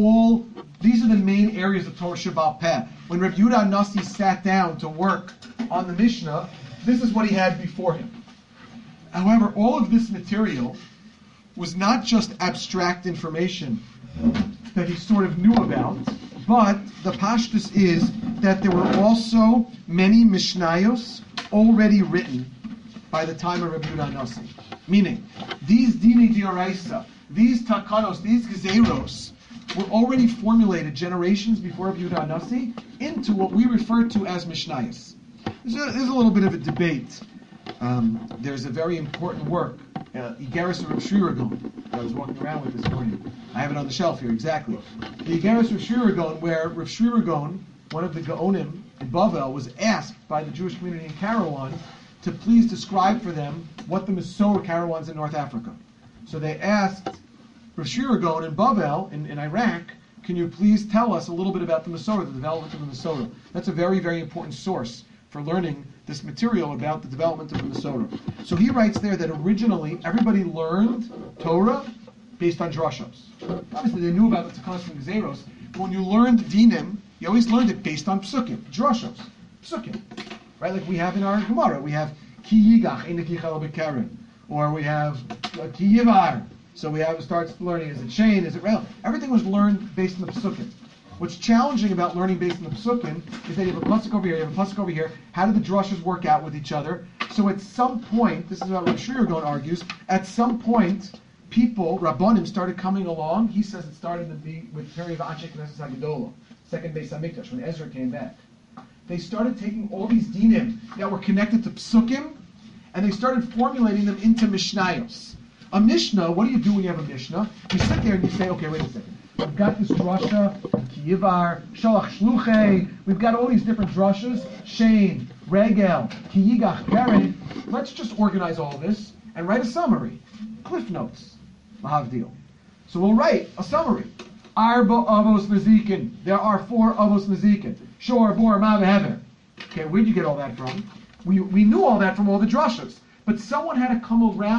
Speaker 1: the main areas of Torah Sheba'al Peh. When Reb Yehuda Nasi sat down to work on the Mishnah, this is what he had before him. However, all of this material was not just abstract information that he sort of knew about, but the pashtus is that there were also many Mishnayos already written by the time of Reb Yehuda Nasi. Meaning, these Dini Dioraisa, these Takanos, these Gezeros, were already formulated generations before Reb Yehuda Nasi into what we refer to as Mishnayos. There's a little bit of a debate. There's a very important work, Igeris of Rav Shri Ragon, that I was walking around with this morning. I have it on the shelf here, exactly. The Igeris of Rav Shri Ragon, where Rav Shri Ragon, one of the Gaonim in Bavel, was asked by the Jewish community in Karawan to please describe for them what the Masorah Karawans in North Africa. So they asked Rav Shri Ragon in Bavel, in Iraq, can you please tell us a little bit about the Masorah, the development of the Masorah? That's a very, very important source for learning this material about the development of the Masorah. So he writes there that originally everybody learned Torah based on drashos. Obviously they knew about the Takanos and Gezeros, but when you learned Dinim, you always learned it based on Psukim, drashos, Psukim. Right, like we have in our Gemara, we have Ki Yigach, Einik Yichel B'Keren, or we have Ki Yivar. So we starts learning, is it Shane, is it Rel? Everything was learned based on the Psukim. What's challenging about learning based on the Psukim is that you have a pasuk over here, you have a pasuk over here. How do the drushes work out with each other? So at some point, this is what Rav Shri Ragon argues, at some point, people, Rabbanim, started coming along. He says it started with the period of Anshe Knesset HaGedolah, second Beis HaMikdash, when Ezra came back. They started taking all these dinim that were connected to Psukim, and they started formulating them into Mishnayos. A Mishnah, what do you do when you have a Mishnah? You sit there and you say, okay, wait a second. We've got this drasha, Kiyivar, Shalach Shluchei. We've got all these different drashas, Shane, Regel, Kiyigach, Keren. Let's just organize all this and write a summary. Cliff notes. Mahavdil. So we'll write a summary. Arba Avos Nezikin. There are 4 Avos Nezikin. Shor, Bor, Mav, Hever. Okay, where'd you get all that from? We knew all that from all the drashas. But someone had to come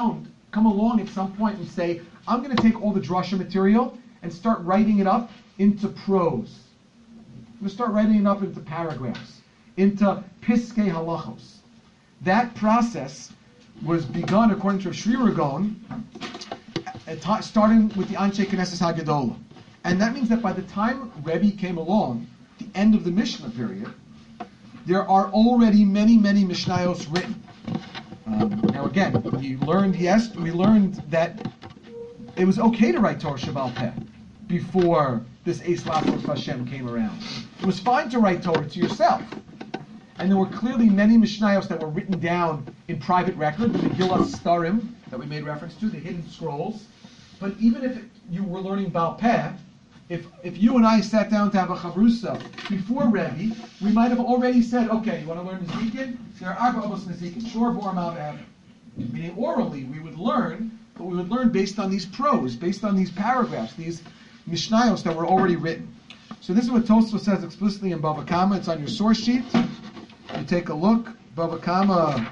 Speaker 1: along at some point and say, I'm going to take all the drasha material and start writing it up into prose. I'm going to start writing it up into paragraphs, into piskei halachos. That process was begun, according to Shri Ragon, starting with the Anshe Knesset HaGedolah. And that means that by the time Rebbe came along, the end of the Mishnah period, there are already many, many Mishnayos written. Now again, we learned that it was okay to write Torah Sheba'al Peh before this Eis Lasos Hashem came around. It was fine to write Torah to yourself. And there were clearly many Mishnayos that were written down in private record, the Megillah Starim that we made reference to, the hidden scrolls. But even if you were learning Baal Peh, if you and I sat down to have a chavrusa before Rebbe, we might have already said, okay, you want to learn Nezikin? There are Arba Avos Nezikin, Shor, Bor, Mav, Hever. Meaning orally we would learn, but we would learn based on these prose, based on these paragraphs, these Mishnayos that were already written. So this is what Tosfos says explicitly in Bava Kama. It's on your source sheet. You take a look, Bava Kama,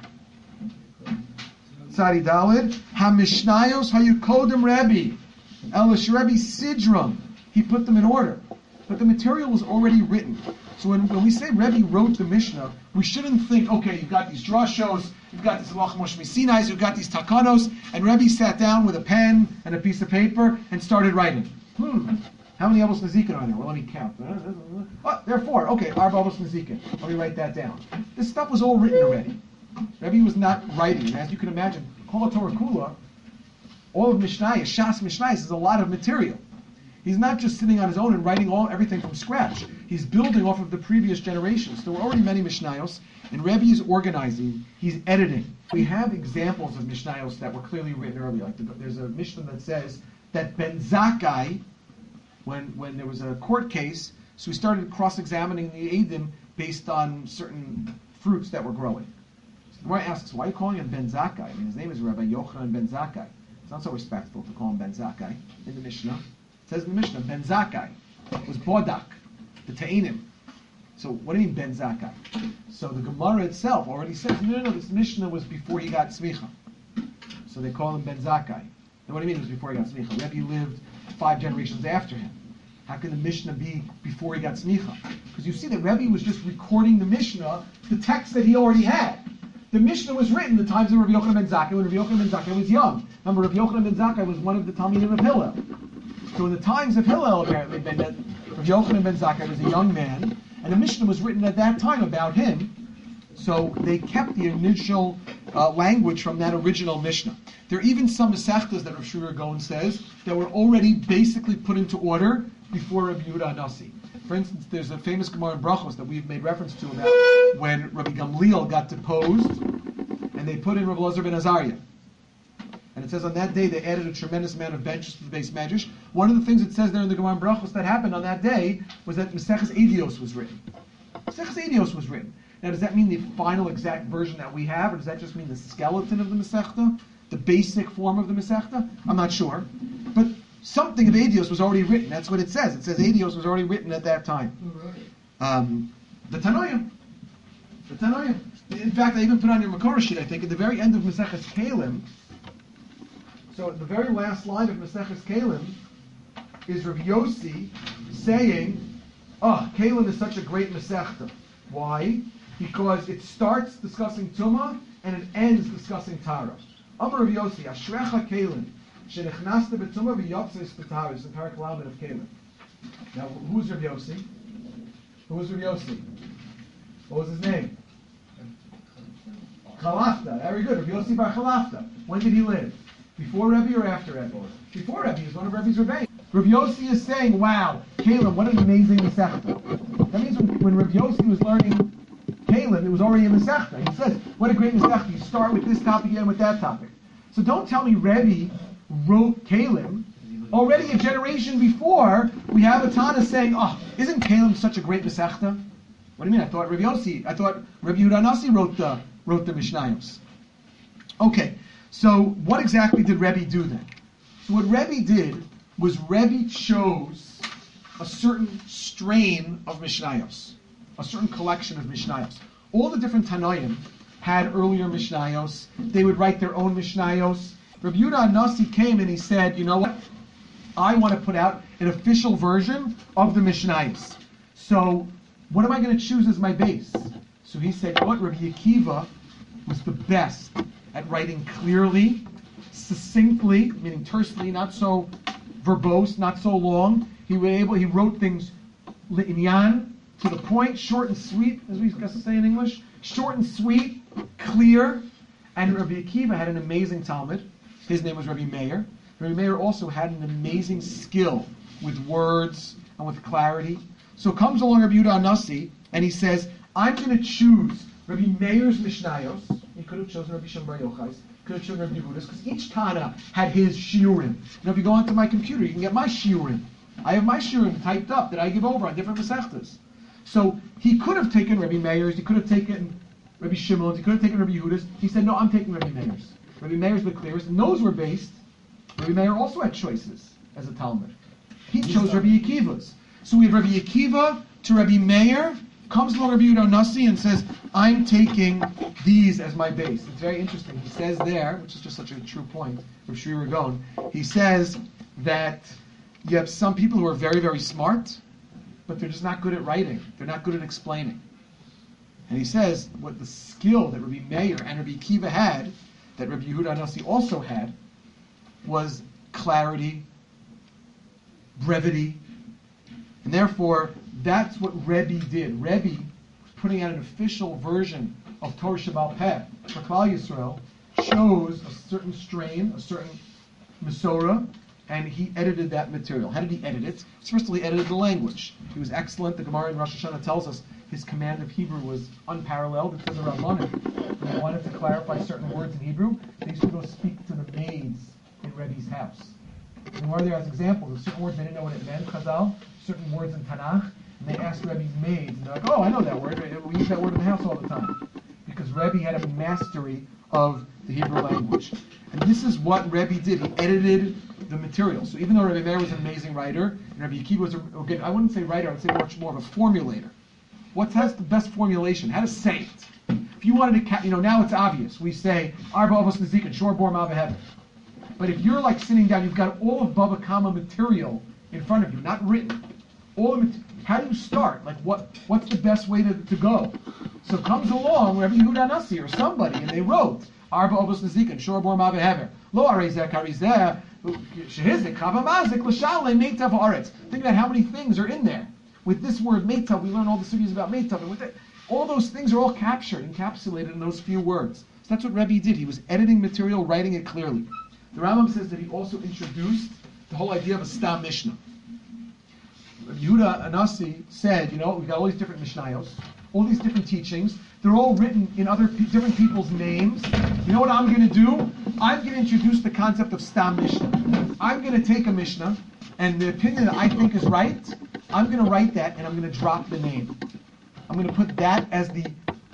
Speaker 1: Tzadi Dalid, HaMishnayos Hayukodim Rebbe, Elish Rebbe Sidram. He put them in order. But the material was already written. So when we say Rebbe wrote the Mishnah, we shouldn't think, okay, you've got these drashos, you've got these Halach Moshe Sinais, you've got these takanos, and Rebbe sat down with a pen and a piece of paper and started writing. How many Avos Nezikin are there? Well, let me count. Oh, there are 4. Okay, Arba Avos Nezikin. Let me write that down. This stuff was all written already. Rebbe was not writing. And as you can imagine, Kol Torah Kula, all of Mishnayos, Shas Mishnayos, is a lot of material. He's not just sitting on his own and writing everything from scratch. He's building off of the previous generations. There were already many Mishnayos, and Rebbe is organizing. He's editing. We have examples of Mishnayos that were clearly written earlier. Like there's a Mishnah that says that Ben Zakkai, when there was a court case, so he started cross-examining the Eidim based on certain fruits that were growing. So the Gemara asks, why are you calling him Ben Zakkai? I mean, his name is Rabbi Yochanan Ben Zakkai. It's not so respectful to call him Ben Zakkai in the Mishnah. It says in the Mishnah, Ben Zakkai was Bodak, the Ta'inim. So what do you mean Ben Zakkai? So the Gemara itself already says, no, this Mishnah was before he got Smicha. So they call him Ben Zakkai. And what do you mean it was before he got Smicha? Rebbe lived 5 generations after him. How can the Mishnah be before he got Smicha? Because you see that Rebbe was just recording the Mishnah, the text that he already had. The Mishnah was written in the times of Rabbi Yochanan ben Zakkai, when Rabbi Yochanan ben Zakkai was young. Remember, Rabbi Yochanan ben Zakkai was one of the Talmidim of Hillel. So in the times of Hillel, apparently, Rabbi Yochanan ben Zakkai was a young man, and the Mishnah was written at that time about him. So they kept the initial language from that original Mishnah. There are even some Masechtas that Rav Shmuel Gaon says that were already basically put into order before Rabbi Yehuda Hanassi. For instance, there's a famous Gemara in Brachos that we've made reference to about when Rabbi Gamliel got deposed, and they put in Rabbi Elazar ben Azariah. And it says on that day they added a tremendous amount of benches to the base medrash. One of the things it says there in the Gemara in Brachos that happened on that day was that Maseches Eidios was written. Maseches Eidios was written. Now, does that mean the final exact version that we have, or does that just mean the skeleton of the Masechta, the basic form of the Masechta? I'm not sure. But something of Eidios was already written. That's what it says. It says Eidios was already written at that time. The Tanoim. The Tanoim. In fact, I even put on your Makor sheet, I think, at the very end of Maseches Kalim. So at the very last line of Maseches Kalim is Rav Yossi saying, Kalim is such a great Masechta. Why? Because it starts discussing Tumah and it ends discussing Tara. Amar Rav Yossi, Ashrecha Kalim, Shenechnasta b'Tumah v'Yotzes b'Tara. It's the Parak Lamed of Kalim. Now, who's Rav Yossi? Who was Rav Yossi? What was his name? Chalafta. Very good. Rav Yossi bar Chalafta. When did he live? Before Rebbe or after Rebbe? Before Rebbe. He was one of Rebbe's Rebbeim. Rav Yossi is saying, wow, Kalim, what an amazing Masechta. That means when Rav Yossi was learning Kalim, it was already in Masechta. He says, what a great Masechta. You start with this topic and with that topic. So don't tell me Rebbe wrote Kalim. Already a generation before, we have a Tana saying, isn't Kalim such a great Masechta? What do you mean? I thought Rabbi Yehuda Hanassi wrote the Mishnayos. Okay, so what exactly did Rebbe do then? So what Rebbe did was Rebbe chose a certain strain of Mishnayos, a certain collection of Mishnayos. All the different Tanoim had earlier Mishnayos. They would write their own Mishnayos. Rabbi Yehuda Hanassi came and he said, you know what? I want to put out an official version of the Mishnayos. So what am I going to choose as my base? So he said, what? Rabbi Akiva was the best at writing clearly, succinctly, meaning tersely, not so verbose, not so long. He wrote things inyan, to the point, short and sweet, as we used to say in English. Short and sweet, clear. And Rabbi Akiva had an amazing Talmud. His name was Rabbi Meir. Rabbi Meir also had an amazing skill with words and with clarity. So comes along Rabbi Yehuda Hanassi, and he says, I'm going to choose Rabbi Meir's Mishnayos. He could have chosen Rabbi Shimon Bar Yochai's, could have chosen Rabbi Yehuda's, because each Tana had his shiurim. Now if you go onto my computer, you can get my shiurim. I have my shiurim typed up that I give over on different Masechtas. So he could have taken Rabbi Meir's, he could have taken Rabbi Shimon's, he could have taken Rabbi Yehuda's. He said, no, I'm taking Rabbi Meir's. Rabbi Meir's the clearest, and those were based. Rabbi Meir also had choices as a Talmud. He chose Rabbi Akiva's. So we had Rabbi Akiva to Rabbi Meir, comes along Rabbi Yehuda Nasi and says, I'm taking these as my base. It's very interesting. He says there, which is just such a true point, from Shri Ragon, he says that you have some people who are very, very smart, but they're just not good at writing. They're not good at explaining. And he says what the skill that Rabbi Meir and Rabbi Akiva had, that Rabbi Yehuda Nasi also had, was clarity, brevity, and therefore that's what Rebbe did. Rebbe was putting out an official version of Torah Sheba'al Peh for Klal Yisrael, shows a certain strain, a certain Masorah, and he edited that material. How did he edit it? First of all, he edited the language. He was excellent. The Gemara in Rosh Hashanah tells us his command of Hebrew was unparalleled. It says the Rabbanim, when they wanted to clarify certain words in Hebrew, they used to go speak to the maids in Rebbe's house. And one there has examples of certain words they didn't know what it meant, Chazal, certain words in Tanakh, and they asked Rebbe's maids, and they're like, oh, I know that word. We use that word in the house all the time. Because Rebbe had a mastery of the Hebrew language. And this is what Rebbe did. He edited the material. So even though Rebbe Meir was an amazing writer, and Rebbe Akiva was, I wouldn't say writer, I would say much more of a formulator. Has the best formulation? How to say it? If you wanted to, now it's obvious. We say, Arba Avos Nezik and Shor Bor Ma'avehever. But if you're like sitting down, you've got all of Baba Kama material in front of you, not written. How do you start? Like what's the best way to go? So comes along Rabbi Yehuda Nasi or somebody, and they wrote Arba Avos Nezik and Shor Bor Ma'avehever. Lo Arezeh Karizeh Shehizik Chava Mazik L'Shalei Meitav Haaretz. Think about how many things are in there. With this word Meitav, we learn all the studies about Meitav, and with it, all those things are all encapsulated in those few words. So that's what Rebbe did. He was editing material, writing it clearly. The Rambam says that he also introduced the whole idea of a Stam Mishnah. Yehuda Anasi said, we've got all these different Mishnayos, all these different teachings. They're all written in other different people's names. You know what I'm going to do? I'm going to introduce the concept of Stam Mishnah. I'm going to take a Mishnah, and the opinion that I think is right, I'm going to write that, and I'm going to drop the name. I'm going to put that as the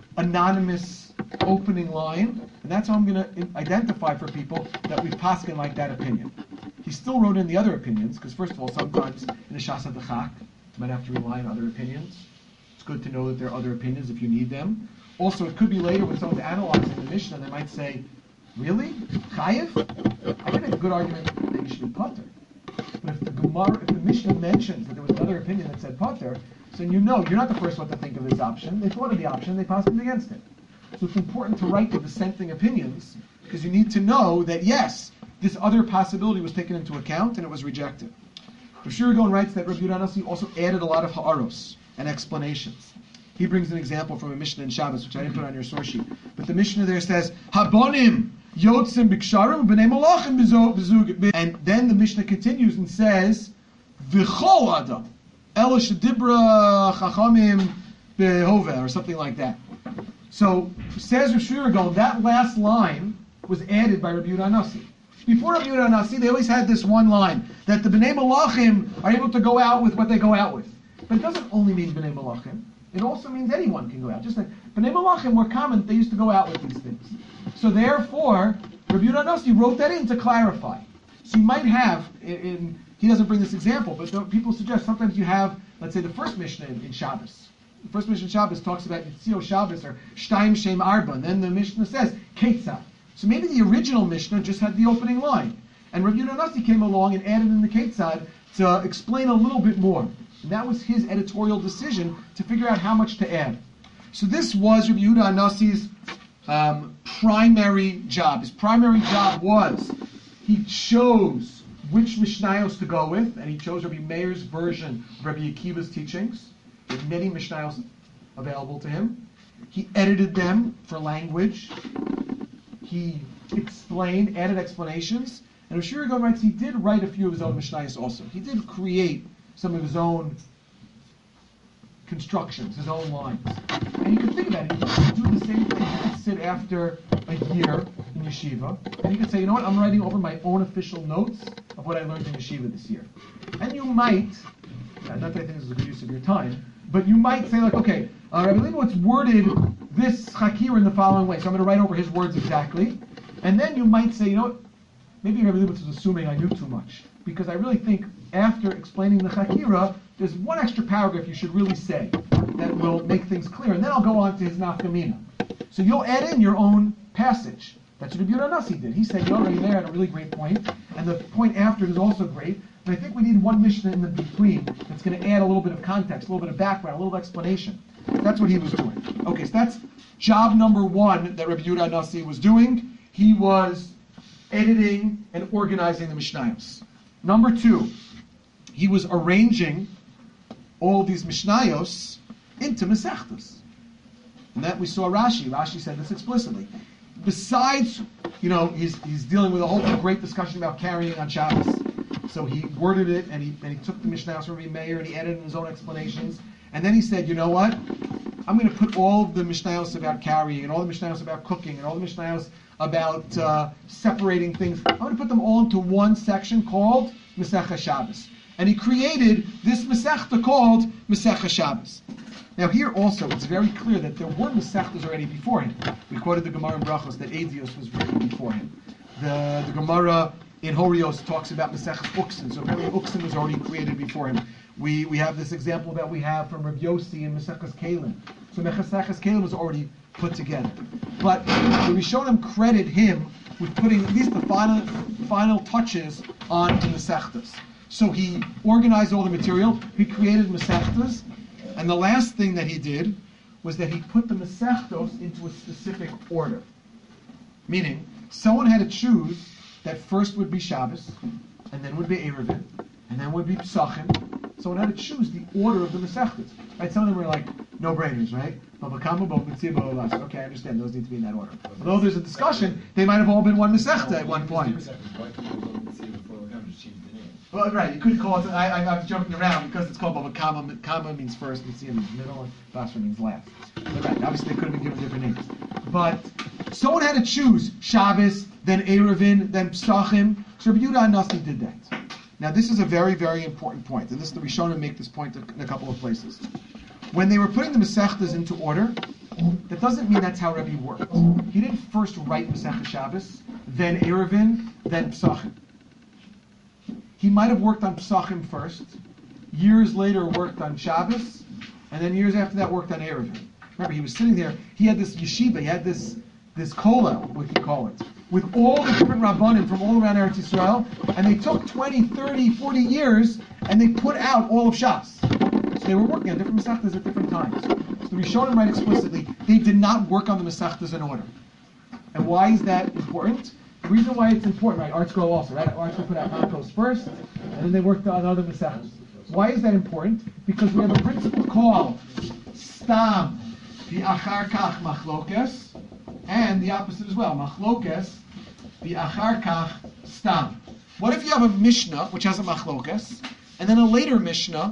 Speaker 1: anonymous opening line, and that's how I'm going to identify for people that we've paskin like that opinion. He still wrote in the other opinions, because first of all, sometimes in the Shas HaDachak, you might have to rely on other opinions. It's good to know that there are other opinions if you need them. Also, it could be later when someone's analyzing the Mishnah, they might say, really? Chayev? I can make a good argument that you should be Potter. But if the Mishnah mentions that there was another opinion that said Potter, so you're not the first one to think of this option. They thought of the option, they passed against it. So it's important to write the dissenting opinions, because you need to know that yes, this other possibility was taken into account and it was rejected. Rav Shira Gaon writes that Rabbi Yehuda Nasi also added a lot of ha'aros and explanations. He brings an example from a Mishnah in Shabbos, which I didn't put on your source sheet. But the Mishnah there says, Habonim yotzim b'ksharim b'nei malachim b'zug. And then the Mishnah continues and says, V'chol adam, ela shedibra chachamim behove, or something like that. So, says Rav Shira Gaon, that last line was added by Rabbi Yehuda Nasi. Before Rabbi Yehuda Nasi, they always had this one line, that the B'nai Malachim are able to go out with what they go out with. But it doesn't only mean B'nai Malachim. It also means anyone can go out. Just like B'nai Malachim were common, they used to go out with these things. So therefore, Rabbi Yehuda Nasi wrote that in to clarify. So you might have, he doesn't bring this example, but people suggest sometimes you have, let's say the first Mishnah in Shabbos. The first Mishnah in Shabbos talks about Yitzio Shabbos or Shtaim Shem Arba, and then the Mishnah says Ketzah. So maybe the original Mishnah just had the opening line. And Rabbi Yehuda Nasi came along and added in the Ketzad to explain a little bit more. And that was his editorial decision to figure out how much to add. So this was Rabbi Yehuda Nasi's primary job. His primary job was, he chose which Mishnayos to go with, and he chose Rabbi Meir's version of Rabbi Akiva's teachings. There's many Mishnayos available to him. He edited them for language. He explained, added explanations. And Rav Shira Gaon writes he did write a few of his own Mishnayos also. He did create some of his own constructions, his own lines. And you can think about it. You could do the same thing. You could sit after a year in yeshiva, and you could say, you know what, I'm writing over my own official notes of what I learned in yeshiva this year. And you might, not that I think this is a good use of your time, but you might say like, okay, Rabbi Leibowitz worded this chakir in the following way, so I'm going to write over his words exactly. And then you might say, you know what, maybe Rabbi Leibowitz was assuming I knew too much, because I really think after explaining the chakira, there's one extra paragraph you should really say that will make things clear, and then I'll go on to his nafkamina. So you'll add in your own passage. That's what Rabbi Yehuda Nasi did. He said, you're already there at a really great point, and the point after it is also great, but I think we need one Mishnah in the between that's going to add a little bit of context, a little bit of background, a little explanation. That's what he was doing. Okay, so that's job number one that Rabbi Yehuda Nasi was doing. He was editing and organizing the Mishnayos. Number two, he was arranging all these Mishnayos into Masechtas. And that we saw Rashi. Rashi said this explicitly. Besides, he's dealing with a whole great discussion about carrying on Shabbos. So he worded it, and he took the Mishnayos from Rabbi Meir, and he added in his own explanations. And then he said, you know what? I'm going to put all of the Mishnayos about carrying, and all the Mishnayos about cooking, and all the Mishnayos about separating things. I'm going to put them all into one section called Masechah Shabbos. And he created this Masechta called Masechah Shabbos. Now here also, it's very clear that there were Masechtas already before him. We quoted the Gemara in Brachos that Edios was written before him. The Gemara in Horios talks about Masechas Uksin, so apparently Uksin was already created before him. We have this example that we have from Rav Yossi in Masechas Kalim. So Masechas Kalim was already put together. But the Rishonim credit him with putting at least the final touches on the Masechtas. So he organized all the material, he created Masechtas, and the last thing that he did was that he put the Masechtos into a specific order. Meaning, someone had to choose that first would be Shabbos, and then would be Eruvin, and then would be Pesachim. Someone had to choose the order of the Masechtas. Right? Some of them were like no-brainers, right? Okay, I understand. Those need to be in that order. Although there's a discussion, they might have all been one Masechta at one point. Well, right, you could call it, I'm joking around, because it's called Bava Kama. Kama means first, Mitzvah means middle, and Basra means last. But right, obviously they could have been given different names. But someone had to choose Shabbos, then Eruvin, then Pesachim. So Rabbi Yehuda Nasi did that. Now this is a very, very important point, and this the Rishonim make this point in a couple of places. When they were putting the Masechtas into order, that doesn't mean that's how Rebbe worked. He didn't first write Masechah Shabbos, then Eruvin, then Pesachim. He might have worked on Pesachim first, years later worked on Shabbos, and then years after that worked on Eruvin. Remember, he was sitting there, he had this yeshiva, he had this kollel, we could call it, with all the different rabbanim from all around Eretz Yisrael, and they took 20, 30, 40 years, and they put out all of Shas. So they were working on different Masechtas at different times. So the Rishonim write explicitly, they did not work on the Masechtas in order. And why is that important? The reason why it's important, right? Art Scroll also, right? Art Scroll put out Makos first, and then they worked on other Masechtas. Why is that important? Because we have a principle called Stam v'achar kach machlokes, and the opposite as well, machlokes v'achar kach stam. What if you have a Mishnah which has a machlokes, and then a later Mishnah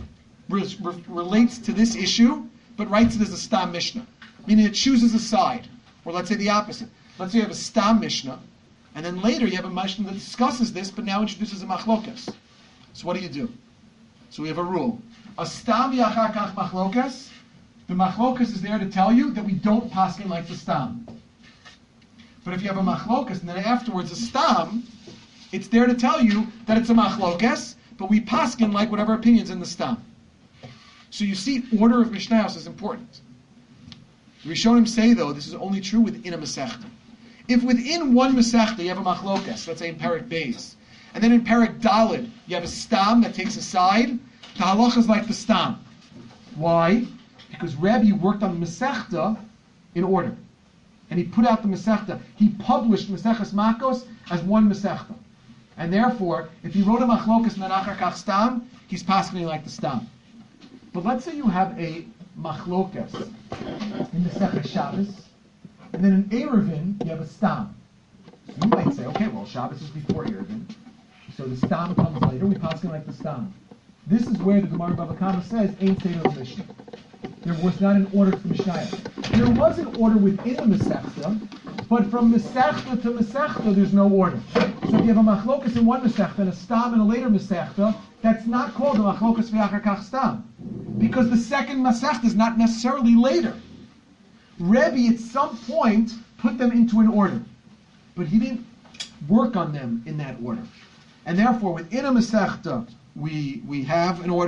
Speaker 1: relates to this issue, but writes it as a Stam Mishnah, meaning it chooses a side, or let's say the opposite. Let's say you have a Stam Mishnah, and then later you have a Mishnah that discusses this, but now introduces a machlokes. So what do? So we have a rule. A Stam v'achar kach machlokes, the machlokes is there to tell you that we don't paskin like the Stam. But if you have a machlokes, and then afterwards a Stam, it's there to tell you that it's a machlokes, but we paskin like whatever opinion's in the Stam. So you see, order of Mishnayos is important. The Rishonim say, though, this is only true within a Masechta. If within one Masechta you have a machlokes, let's say in Perek Beis, and then in Perek Daled you have a Stam that takes a side, the halacha is like the Stam. Why? Because Rabbi worked on the Masechta in order. And he put out the Masechta. He published Maseches Makos as one Masechta. And therefore, if he wrote a machlokes and then achar kach Stam, he's passing like the Stam. But let's say you have a machlokes in Masechah Shabbos, and then in Eruvin you have a Stam. So you might say, okay, well, Shabbos is before Eruvin, so the Stam comes later, we pass like the Stam. This is where the Gemara Bava Kama says, Ein Seder Mishnah. There was not an order for Mishnayos. There was an order within the Masechta, but from Masechta to Masechta there's no order. So if you have a machlokes in one Masechta and a Stam in a later Masechta, that's not called a machlokes v'achar kach Stam, because the second Masechta is not necessarily later. Rebbe at some point put them into an order, but he didn't work on them in that order. And therefore, within a Masechta, we have an order,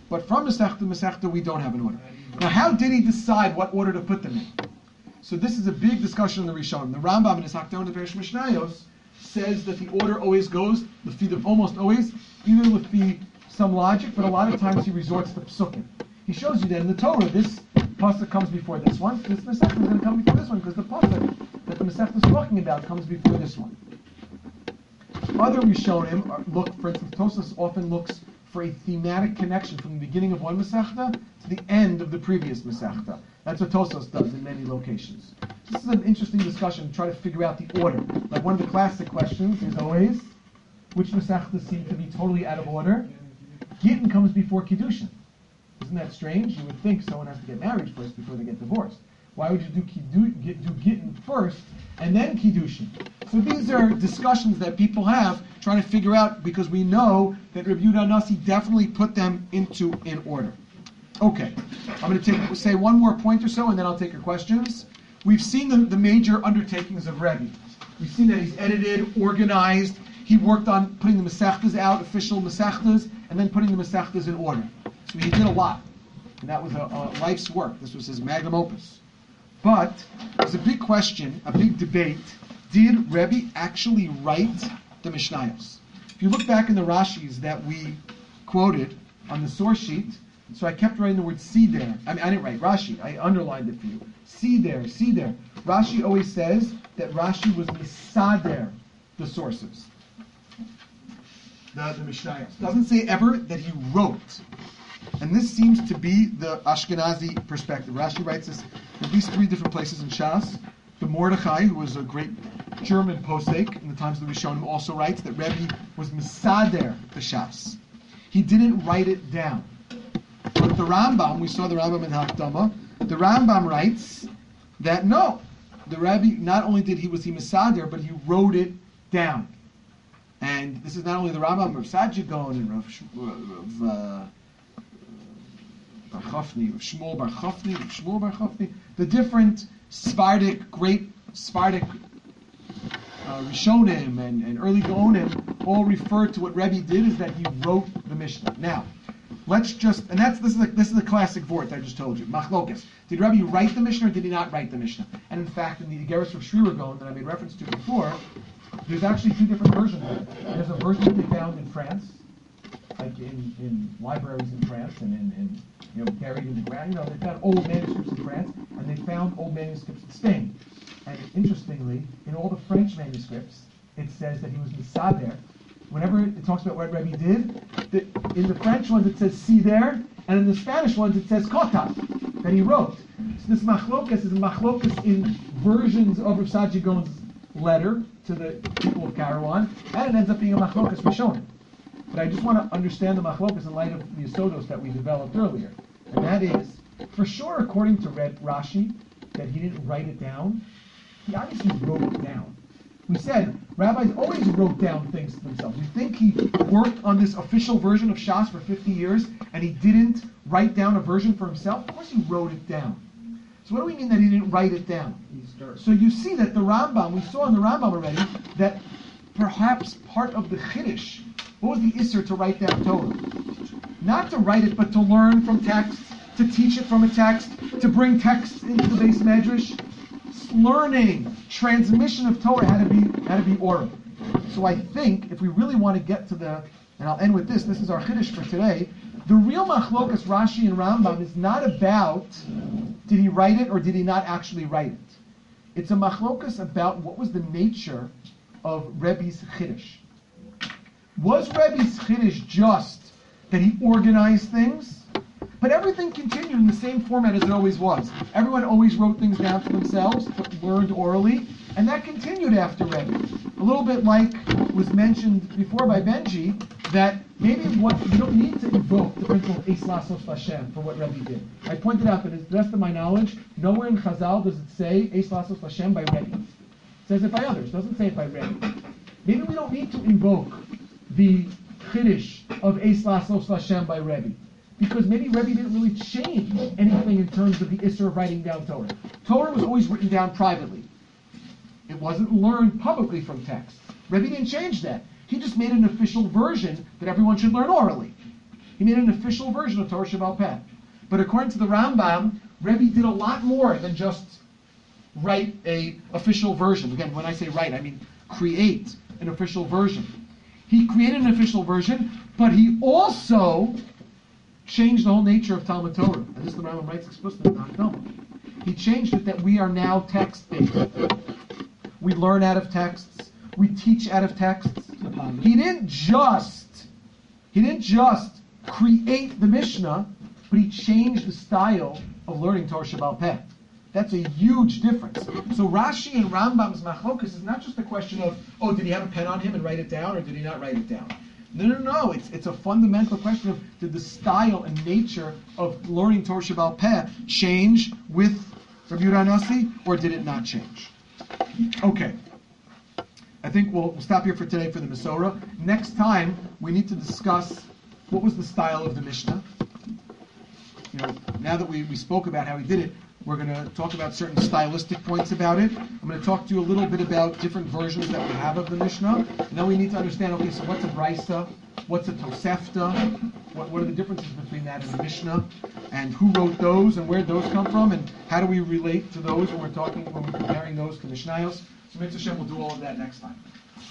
Speaker 1: But from Masechta to Masechta, we don't have an order. Now, how did he decide what order to put them in? So this is a big discussion in the Rishonim. The Rambam in his Hakdama to Perish Mishnayos says that the order always goes, almost always, either with some logic, but a lot of times he resorts to Psukim. He shows you that in the Torah, this pasuk comes before this one, this Masechta is going to come before this one, because the pasuk that the Masechta is talking about comes before this one. Other Rishonim look, for instance, Tosfos often looks for a thematic connection from the beginning of one Masechta to the end of the previous Masechta. That's what Tosfos does in many locations. This is an interesting discussion to try to figure out the order. Like one of the classic questions is always, which Masechta seem to be totally out of order? Gittin comes before Kiddushin. Isn't that strange? You would think someone has to get married first before they get divorced. Why would you do Gittin first and then Kiddushin? So these are discussions that people have trying to figure out, because we know that Rabbi Yehuda Nasi definitely put them into in order. Okay, I'm going to say one more point or so, and then I'll take your questions. We've seen the major undertakings of Rebbe. We've seen that he's edited, organized. He worked on putting the Masechtas out, official Masechtas, and then putting the Masechtas in order. So he did a lot, and that was a life's work. This was his magnum opus. But there's a big question, a big debate. Did Rebbe actually write the Mishnayos? If you look back in the Rashis that we quoted on the source sheet, so I kept writing the word see there. I didn't write Rashi, I underlined it for you. See there, see there. Rashi always says that Rashi was misader the sources. The Mishnayos. Doesn't say ever that he wrote. And this seems to be the Ashkenazi perspective. Rashi writes this in at least 3 different places in Shas. The Mordechai, who was a great German posek in the times of the Rishonim, also writes that Rebbe was misader the Shas. He didn't write it down. But the Rambam, we saw the Rambam in Hakdama, the Rambam writes that no, the Rebbe, not only was he misader, but he wrote it down. And this is not only the Rambam, Rav Sajigon and Rav Bar Shmuel Bar Chofni, the different great Sephardic Rishonim and early Gaonim all refer to what Rebbe did is that he wrote the Mishnah. Now, let's just, and this is the classic vort I just told you, Machlokas. Did Rebbe write the Mishnah or did he not write the Mishnah? And in fact, in the Igeris of Shri Ragon that I made reference to before, there's actually 2 different versions of it. There's a version that they found in France, like in libraries in France and in buried in the ground. They found old manuscripts in France, and they found old manuscripts in Spain. And interestingly, in all the French manuscripts, it says that he was misader. Whenever it talks about what Rebbe did, in the French ones it says see there, and in the Spanish ones it says kota, that he wrote. So this machlokas is a machlokas in versions of Rav Sajigon's letter to the people of Kairouan, and it ends up being a machlokas rishonim. But I just want to understand the machlokas in light of the Yisodos that we developed earlier. And that is, for sure, according to Rashi, that he didn't write it down. He obviously wrote it down. We said rabbis always wrote down things to themselves. You think he worked on this official version of Shas for 50 years and he didn't write down a version for himself? Of course he wrote it down. So what do we mean that he didn't write it down? So you see that the Rambam, we saw in the Rambam already, that perhaps part of the Chiddush, what was the Isser to write down Torah? Not to write it, but to learn from text, to teach it from a text, to bring texts into the base medrash. Learning, transmission of Torah had to be oral. So I think if we really want to get to and I'll end with this is our Chiddush for today, the real machlokas Rashi and Rambam is not about did he write it or did he not actually write it. It's a machlokas about what was the nature of Rebbe's Chiddush. Was Rebbe's Chiddush just that he organized things? But everything continued in the same format as it always was. Everyone always wrote things down for themselves, learned orally, and that continued after Rebbe. A little bit like was mentioned before by Benji, that maybe you don't need to invoke the principle of Eis Lasos Hashem for what Rebbe did. I pointed out that, to the best of my knowledge, nowhere in Chazal does it say Eis Lasos Hashem by Rebbe. It says it by others, it doesn't say it by Rebbe. Maybe we don't need to invoke the Chiddush of Eis Lasos Hashem by Rebbe. Because maybe Rebbe didn't really change anything in terms of the Isser of writing down Torah. Torah was always written down privately. It wasn't learned publicly from text. Rebbe didn't change that. He just made an official version that everyone should learn orally. He made an official version of Torah Sheba'al Peh. But according to the Rambam, Rebbe did a lot more than just write a official version. Again, when I say write, I mean create an official version. He created an official version, but he also changed the whole nature of Talmud Torah. And this the Rambam writes explicitly in Hakdama. He changed it that we are now text-based. We learn out of texts. We teach out of texts. He didn't just create the Mishnah, but he changed the style of learning Torah Sheba'al Peh. That's a huge difference. So Rashi and Rambam's machlokas is not just a question of, oh, did he have a pen on him and write it down, or did he not write it down? No. It's a fundamental question of, did the style and nature of learning Torah Sheba'al Peh change with Rabbi Yehuda Hanassi, or did it not change? Okay. I think we'll stop here for today for the Masorah. Next time, we need to discuss what was the style of the Mishnah. Now that we spoke about how he did it, we're going to talk about certain stylistic points about it. I'm going to talk to you a little bit about different versions that we have of the Mishnah. And then we need to understand, okay, so what's a Brisa? What's a Tosefta? What are the differences between that and the Mishnah? And who wrote those, and where those come from? And how do we relate to those when we're comparing those to Mishnayos? So Mitzvah Hashem will do all of that next time.